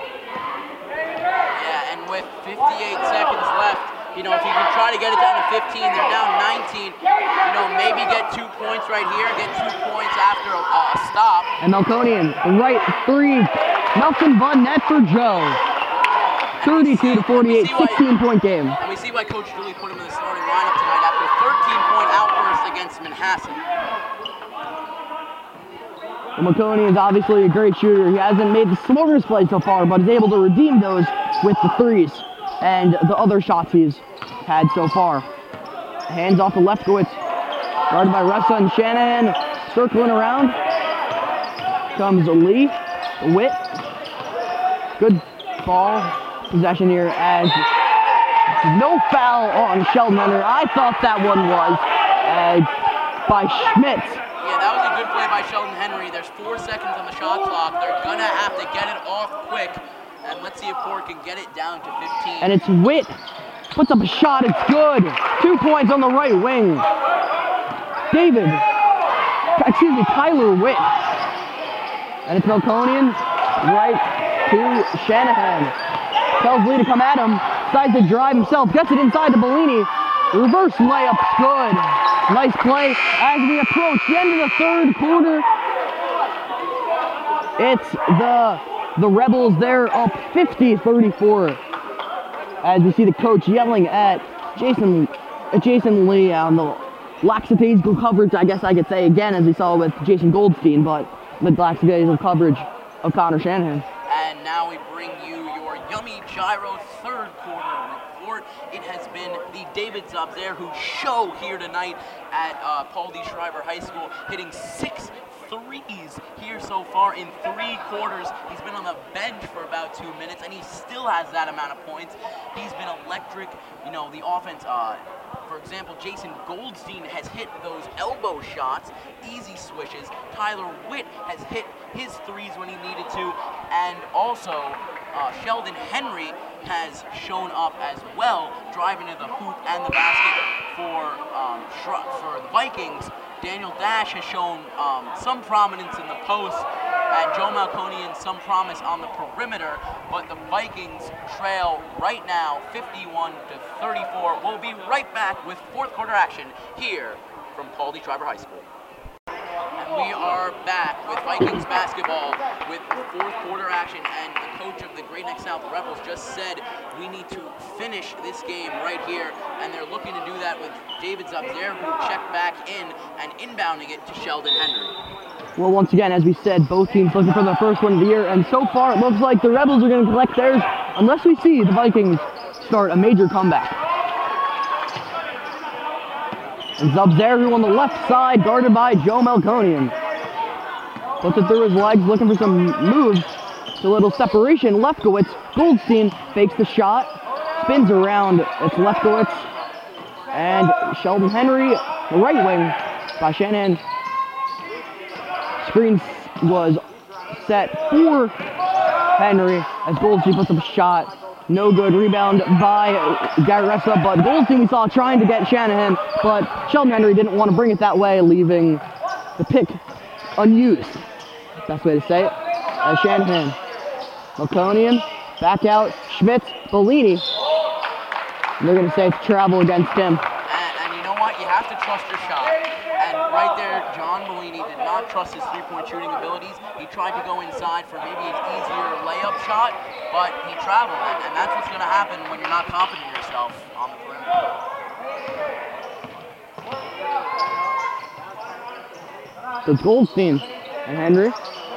fifty-eight seconds left. You know, if you can try to get it down to fifteen, they're down nineteen. You know, maybe get two points right here, get two points after a, a stop. And Melkonian, right three. Nelson Bun net for Joe. thirty-two to forty-eight, sixteen point game. And we see why Coach Julie put him in the starting lineup tonight after a thirteen point outburst against Manhasset. Maconian is obviously a great shooter. He hasn't made the smartest play so far, but is able to redeem those with the threes and the other shots he's had so far. Hands off to Lefkowitz, guarded by Ressa and Shanahan, circling around. Comes Lee, Witt. Good ball possession here as no foul on Sheldon Henry. I thought that one was uh, by Schmidt. Yeah, that was a good play by Sheldon Henry. There's four seconds on the shot clock. They're gonna have to get it off quick. And let's see if Port can get it down to fifteen. And it's Witt. Puts up a shot, it's good. Two points on the right wing. David, excuse me, Tyler Witt. And it's Melkonian right to Shanahan. Tells Lee to come at him. Decides to drive himself. Gets it inside to Bellini. Reverse layup's good. Nice play as we approach the end of the third quarter. It's the, the Rebels there up fifty thirty-four. As we see the coach yelling at Jason, uh, Jason Lee on the lackadaisical coverage, I guess I could say again, as we saw with Jason Goldstein, but the lackadaisical coverage of Connor Shanahan. And now we bring you your Yummy Gyro third quarter report. It has been the David Zabzer who show here tonight at uh, Paul D. Schreiber High School, hitting six threes here so far in three quarters. He's been on the bench for about two minutes, and he still has that amount of points. He's been electric. You know, the offense, uh, for example, Jason Goldstein has hit those elbow shots, easy swishes. Tyler Witt has hit his threes when he needed to, and also uh, Sheldon Henry has shown up as well, driving to the hoop and the basket for um, for the Vikings. Daniel Dash has shown um, some prominence in the post, and Joe Melkonian some promise on the perimeter, but the Vikings trail right now fifty-one to thirty-four. We'll be right back with fourth quarter action here from Paul D. Schreiber High School. And we are back with Vikings basketball with the fourth quarter action, and the coach of the Great Neck South Rebels just said we need to finish this game right here, and they're looking to do that with David Zabzer, who checked back in and inbounding it to Sheldon Henry. Well, once again, as we said, both teams looking for their first win of the year, and so far it looks like the Rebels are going to collect theirs unless we see the Vikings start a major comeback. And Zabzer on the left side, guarded by Joe Melkonian. Puts it through his legs, looking for some moves. It's a little separation. Lefkowitz, Goldstein fakes the shot, spins around. It's Lefkowitz and Sheldon Henry, the right wing by Shanahan. Screen was set for Henry as Goldstein puts up a shot. No good. Rebound by Garrett Ressa, but Goldstein we saw trying to get Shanahan, but Sheldon Henry didn't want to bring it that way, leaving the pick unused. Best way to say it. As Shanahan. Melkonian, back out, Schmidt, Bellini. And they're going to say it's travel against him. And, and you know what? You have to trust your shot. And right there, John Bellini did not trust his three-point shooting abilities. He tried to go inside for maybe an easier layup shot, but he traveled, and, and that's what's going to happen when you're not confident in yourself on the perimeter. So it's Goldstein and Henry.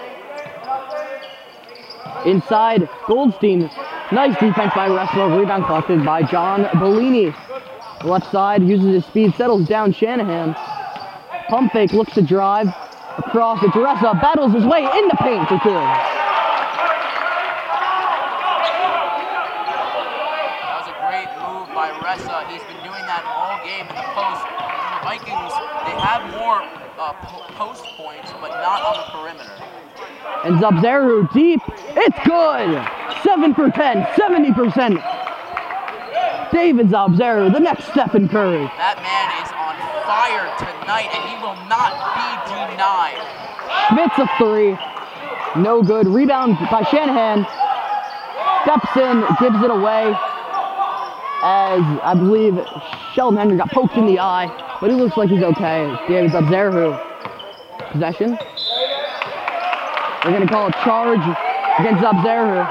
Inside, Goldstein. Nice defense by Ressa. Rebound collected by John Bellini. Left side, uses his speed, settles down Shanahan. Pump fake, looks to drive. Across to Ressa, battles his way in the paint for two. That was a great move by Ressa. He's been doing that all game in the post. The Vikings, they have more uh, po post points, but not on the perimeter. And Zabzer deep. It's good. seven for ten, seventy percent. David Zabzer, the next Stephen Curry. That man is on fire tonight, and he will not be denied. Schmidt's a three. No good. Rebound by Shanahan. Steps in, gives it away. As I believe Sheldon Henry got poked in the eye, but he looks like he's okay. David Zabzer. Possession. They're going to call a charge against Zabzer.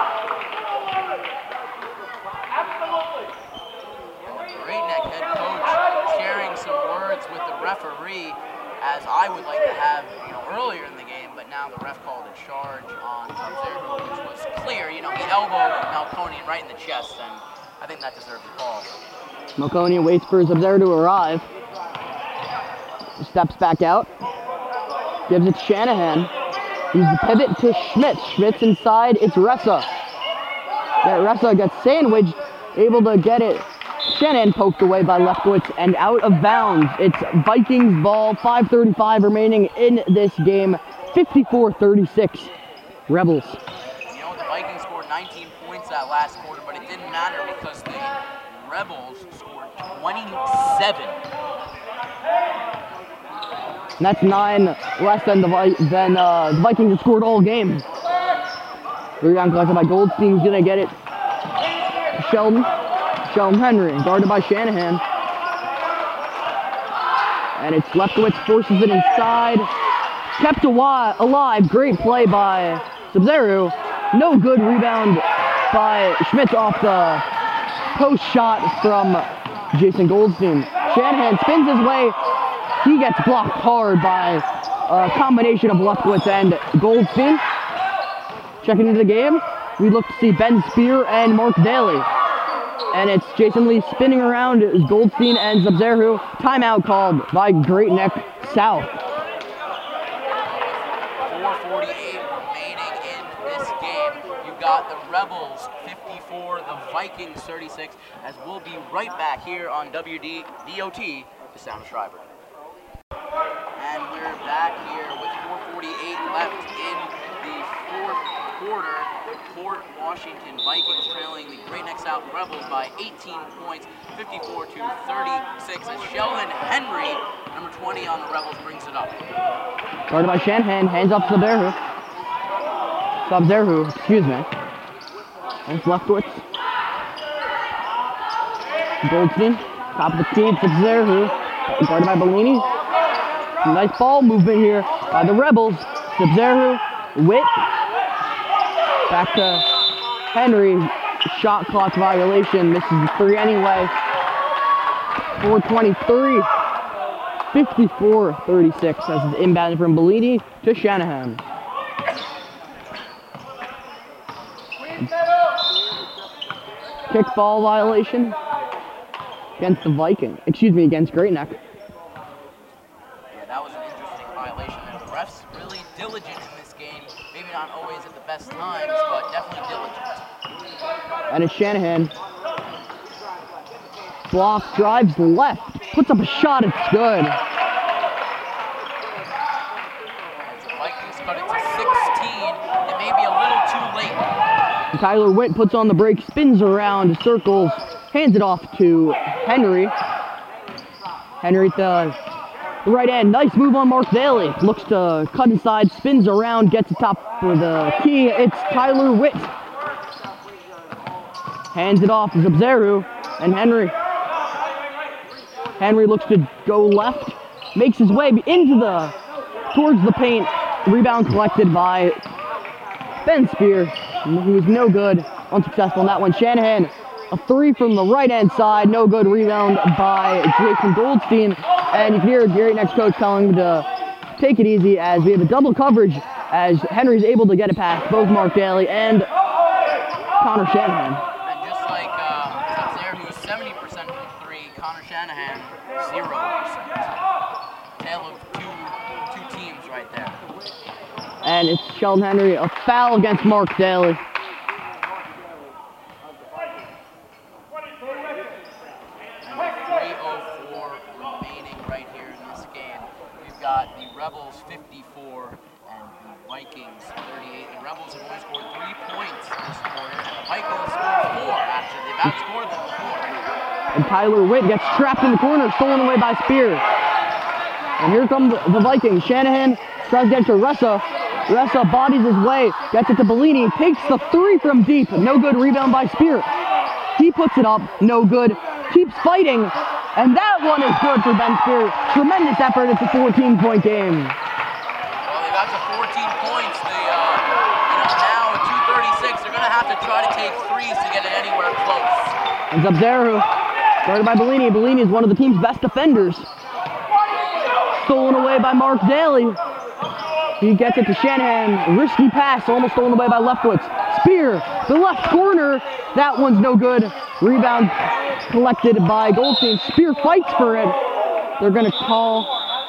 Great Neck head coach sharing some words with the referee, as I would like to have, you know, earlier in the game, but now the ref called a charge on Sub-Zero, which was clear. You know, he elbowed Melkonian right in the chest, and I think that deserves a call. Melkonian waits for Sub-Zero to arrive. Steps back out. Gives it to Shanahan. He's the pivot to Schmitz. Schmitz inside. It's Ressa. Yeah, Ressa gets sandwiched. Able to get it. Shanahan poked away by Lefkowitz and out of bounds. It's Vikings ball. five thirty-five remaining in this game. fifty-four thirty-six. Rebels. You know, the Vikings scored nineteen points that last quarter, but it didn't matter because the Rebels scored twenty-seven. And that's nine less than the, Vi than, uh, the Vikings have scored all game. Rebound collected by Goldstein. He's going to get it. Sheldon. Sheldon Henry, guarded by Shanahan. And it's Lefkowitz, forces it inside. Kept alive. Great play by Sub-Zero. No good rebound by Schmitz off the post shot from Jason Goldstein. Shanahan spins his way. He gets blocked hard by a combination of Lefkowitz and Goldstein. Checking into the game, we look to see Ben Spear and Mark Daly. And it's Jason Lee spinning around Goldstein and Sub-Zero. Timeout called by Great Neck South. four forty-eight remaining in this game. You've got the Rebels fifty-four, the Vikings thirty-six, as we'll be right back here on W D O T, the Sound of Schreiber. And we're back here with four forty-eight left in the fourth quarter. Port Washington Vikings trailing the Great Neck South Rebels by eighteen points, fifty-four to thirty-six, as Sheldon Henry, number twenty on the Rebels, brings it up. Guarded by Shanahan, hands off to Sub-Zero. Sub-Zero, excuse me. And it's Lefkowitz. Goldstein, top of the key, Sub-Zero. Guarded by Bellini. Nice ball movement here by the Rebels. Sub-Zero, Witt. Back to Henry. Shot clock violation. Misses the three anyway. four twenty-three. fifty-four thirty-six as it's inbounded from Bellini to Shanahan. Kick ball violation against the Viking. Excuse me, against Great Neck. Yeah, that was an interesting violation. And the refs really diligent in this game. Maybe not always at the best times, but definitely diligent. And it's Shanahan. Blocks, drives left, puts up a shot, it's good. As the Vikings cut it to sixteen, it may be a little too late. Tyler Witt puts on the brake, spins around, circles, hands it off to Henry. Henry at the, the right end, nice move on Mark Daly. Looks to cut inside, spins around, gets the top for the key. It's Tyler Witt. Hands it off to Sub-Zero and Henry. Henry looks to go left, makes his way into the, towards the paint. Rebound collected by Ben Spear. He was no good, unsuccessful in that one. Shanahan, a three from the right-hand side, no good. Rebound by Jason Goldstein. And you can hear Great Neck's coach telling him to take it easy as we have a double coverage as Henry's able to get it past both Mark Daly and Connor Shanahan. seventy percent from three, Connor Shanahan, zero percent. Tale of two, two teams right there. And it's Sheldon Henry, a foul against Mark Daly. And with three oh four remaining right here in this game, we've got the Rebels fifty-four and the Vikings thirty-eight. The Rebels have only scored three points this quarter, and the Vikings scored four, actually. They've outscored them before. And Tyler Witt gets trapped in the corner, stolen away by Spear. And here come the Vikings. Shanahan tries to get to Ressa. Ressa bodies his way, gets it to Bellini, takes the three from deep. No good, rebound by Spear. He puts it up, no good. Keeps fighting, and that one is good for Ben Spear. Tremendous effort, it's a fourteen point game. Well, they got to fourteen points. They, uh, you know, now at two thirty-six, they're going to have to try to take threes to get it anywhere close. And Sub-Zero, guarded by Bellini. Bellini is one of the team's best defenders. Stolen away by Mark Daly. He gets it to Shanahan. Risky pass, almost stolen away by Leftwitz. Spear, the left corner. That one's no good. Rebound collected by Goldstein. Spear fights for it. They're gonna call.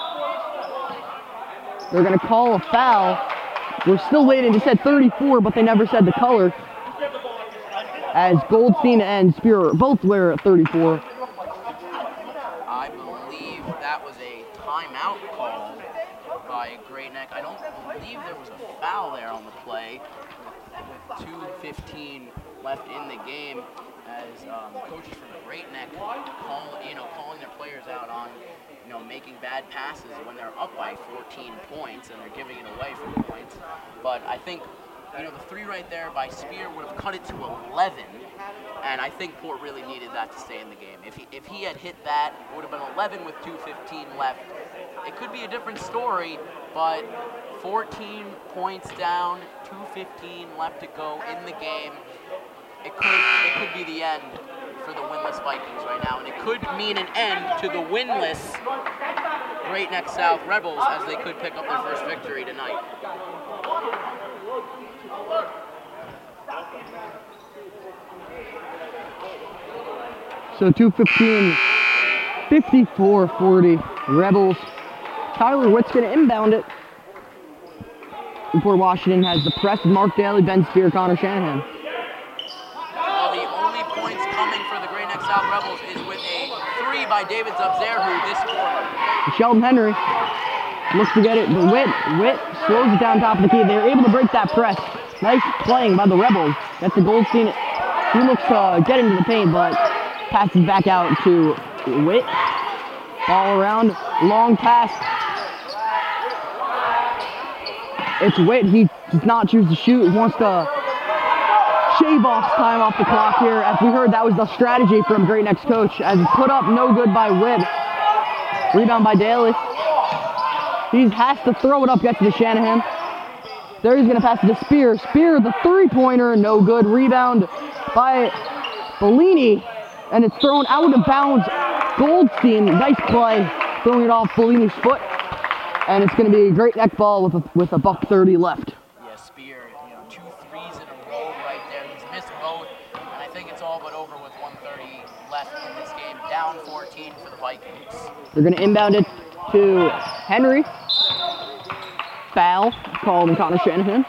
They're gonna call a foul. We're still waiting. They said thirty-four, but they never said the color. As Goldstein and Spear both wear thirty-four. I believe that was a timeout call by Great Neck. I don't believe there was a foul there on the play with, with two fifteen left in the game, as um, coaches from Great Neck call, you know, calling their players out on, you know, making bad passes when they're up by fourteen points and they're giving it away for points. But I think, you know, the three right there by Spear would have cut it to eleven, and I think Port really needed that to stay in the game. If he, if he had hit that, it would have been eleven with two fifteen left. It could be a different story, but fourteen points down, two fifteen left to go in the game. It could, it could be the end for the winless Vikings right now, and it could mean an end to the winless Great Neck South Rebels, as they could pick up their first victory tonight. So two fifteen, fifty-four forty, Rebels. Tyler Witt's going to inbound it. Port Washington has the press of Mark Daly, Ben Spear, Connor Shanahan. Well, the only points coming for the Great Neck South Rebels is with a three by David Zubzerhu this quarter. Sheldon Henry looks to get it, but Witt, Witt slows it down top of the key. They're able to break that press. Nice playing by the Rebels. That's the Goldstein. He looks to uh, get into the paint, but passes back out to Witt. Ball around, long pass. It's Witt. He does not choose to shoot. He wants to shave off time off the clock here. As we heard, that was the strategy from Great Neck's coach. As he put up, no good by Witt. Rebound by Daly. He has to throw it up, gets to Shanahan. There he's going to pass it to Spear. Spear, the three-pointer, no good. Rebound by Bellini, and it's thrown out of bounds. Goldstein, nice play, throwing it off Bellini's foot. And it's going to be a Great Neck ball with a, with a buck thirty left. Yeah, Spear, you know, two threes in a row right there. He's missed both, and I think it's all but over with one thirty left in this game. Down fourteen for the Vikings. They're going to inbound it to Henry. Foul called on Connor Shanahan.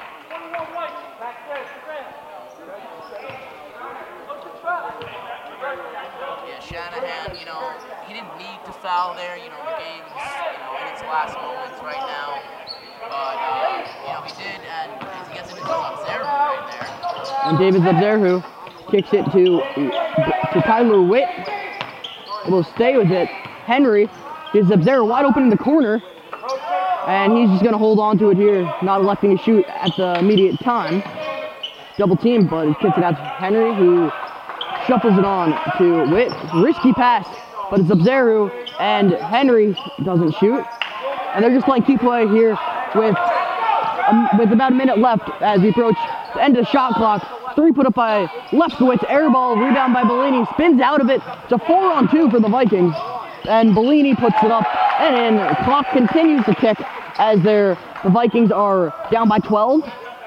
Yeah, Shanahan, you know, he didn't need to foul there. You know, the game's, you know, in its last moments right now. But, uh, you know, he did, and as he gets into Zubzerhu right there. And David Zubzerhu kicks it to, to Tyler Witt. Will stay with it. Henry is Zubzerhu wide open in the corner. And he's just going to hold on to it here, not electing to shoot at the immediate time. Double team, but he kicks it out to Henry, who shuffles it on to Witt. Risky pass, but it's Zubzerhu, and Henry doesn't shoot. And they're just playing key play here with, um, with about a minute left as we approach the end of the shot clock. Three put up by Lefkowitz, air ball, rebound by Bellini, spins out of it. It's a four on two for the Vikings. And Bellini puts it up and in. Clock continues to tick as they're, the Vikings are down by twelve.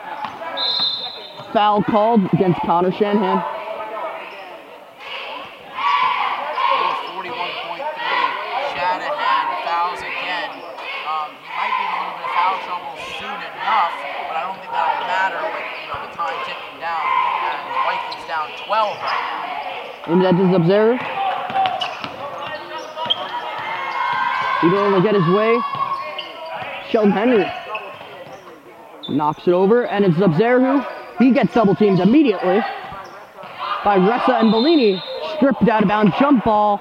Foul called against Connor Shanahan. forty-one point three. Shanahan fouls again. Um, he might be in a little bit of foul trouble soon enough, but I don't think that'll matter with, you know, the time ticking down. And the Vikings down twelve right now. And that is Zubzerhu. He's able to get his way. Sheldon Henry knocks it over, and it's Zubzerhu. He gets double teamed immediately by Ressa and Bellini. Stripped out of bounds, jump ball.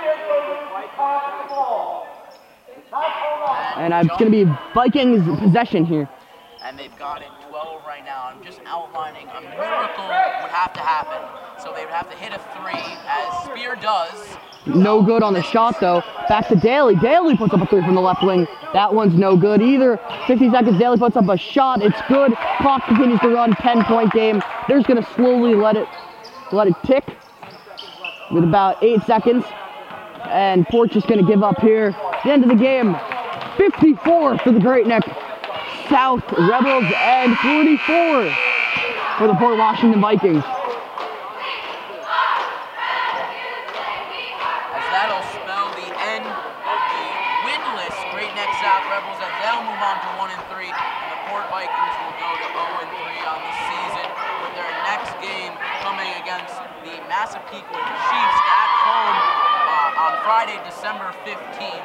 And uh, it's going to be Vikings possession here. And they've got it twelve right now. I'm just outlining a miracle would have to happen. So they would have to hit a three, as Spear does. No good on the shot, though. Back to Daly. Daly puts up a three from the left wing. That one's no good either. fifty seconds, Daly puts up a shot. It's good. Clock continues to run. ten-point game. They're just going to slowly let it, let it tick with about eight seconds. And Port just going to give up here. The end of the game, fifty-four for the Great Neck South Rebels and forty-four for the Port Washington Vikings. As that'll spell the end of the winless Great Neck South Rebels as they'll move on to one and three, and the Port Vikings will go to oh and three on the season with their next game coming against the Massapequa Chiefs at home uh, on Friday, December fifteenth.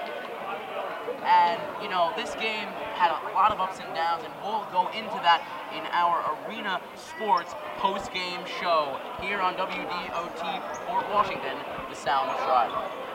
And, you know, this game had a lot of ups and downs, and we'll go into that in our Arena Sports post-game show here on W D O T Port Washington, the Sound Tribe.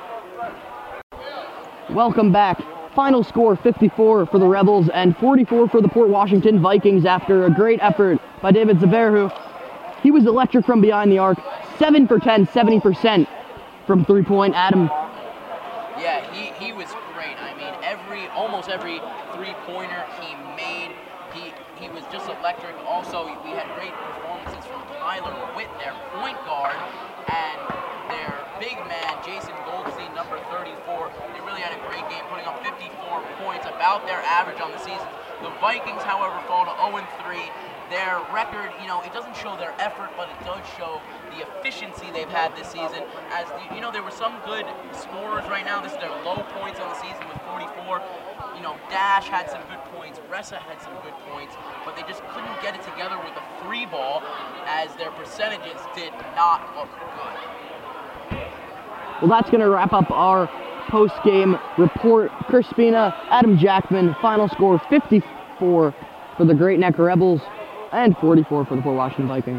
Welcome back. Final score fifty-four for the Rebels and forty-four for the Port Washington Vikings after a great effort by David Zaberhu. He was electric from behind the arc, seven for ten, seventy percent from three-point. Adam. Yeah, he, he was great. I mean, every almost every three-pointer he made, he he was just electric. Also, we had great performances from Tyler Witt, their point guard, and their big man, Jason Goldstein, number thirty-four. They really had a great game, putting up fifty-four points, about their average on the season. The Vikings, however, fall to oh and three. Their record, you know, it doesn't show their effort, but it does show the efficiency they've had this season. As, the, you know, there were some good scorers right now. This is their low points on the season with forty-four. You know, Dash had some good points. Ressa had some good points, but they just couldn't get it together with a three ball, as their percentages did not look good. Well, that's going to wrap up our post-game report. Chris Spina, Adam Jackman, final score fifty-four for the Great Neck Rebels and forty-four for the Port Washington Vikings.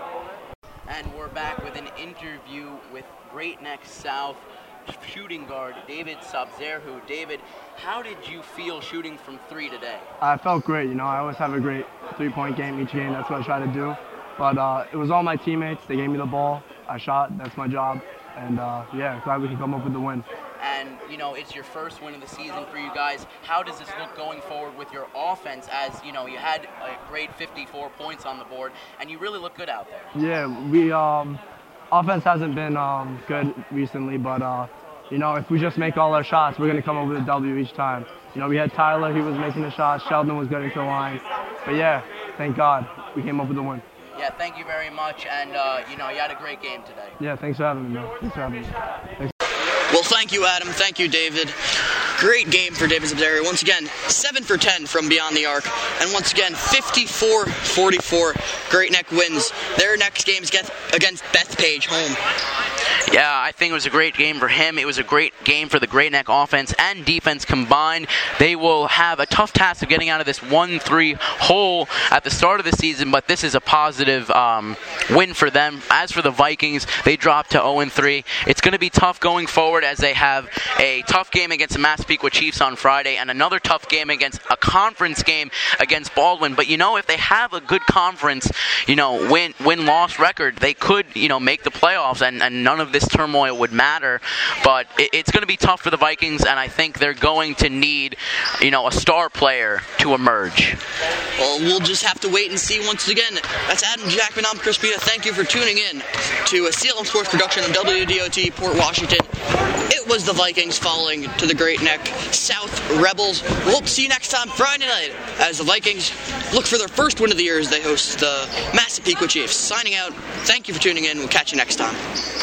And we're back with an interview with Great Neck South shooting guard David Sabzerhu. David, how did you feel shooting from three today? I felt great. You know, I always have a great three-point game each game. That's what I try to do. But uh, it was all my teammates. They gave me the ball. I shot. That's my job. And uh, yeah, glad we can come up with the win. And, you know, it's your first win of the season for you guys. How does this look going forward with your offense, as, you know, you had a great fifty-four points on the board, and you really look good out there? Yeah, we, um, offense hasn't been um, good recently, but, uh, you know, if we just make all our shots, we're going to come up with a W each time. You know, we had Tyler, he was making the shots. Sheldon was getting to the line. But, yeah, thank God we came up with the win. Yeah, thank you very much, and, uh, you know, you had a great game today. Yeah, thanks for having me, man. Thanks for having me. Thanks. Well, thank you, Adam. Thank you, David. Great game for David Zabzeri. Once again, seven for ten from beyond the arc. And once again, fifty-four forty-four. Great Neck wins their next games against Bethpage home. Yeah, I think it was a great game for him. It was a great game for the Great Neck offense and defense combined. They will have a tough task of getting out of this one three hole at the start of the season, but this is a positive um, win for them. As for the Vikings, they dropped to oh and three. It's going to be tough going forward, as they have a tough game against the Massapequa Chiefs on Friday and another tough game against a conference game against Baldwin. But, you know, if they have a good conference, you know, win, win-loss record, they could, you know, make the playoffs, and, and none of this turmoil would matter. But it, it's going to be tough for the Vikings, and I think they're going to need, you know, a star player to emerge. Well, we'll just have to wait and see once again. That's Adam Jackman. I'm Chris Pita. Thank you for tuning in to a C L M Sports production of W D O T Port Washington. It was the Vikings falling to the Great Neck South Rebels. We'll see you next time Friday night as the Vikings look for their first win of the year as they host the Massapequa Chiefs. Signing out. Thank you for tuning in. We'll catch you next time.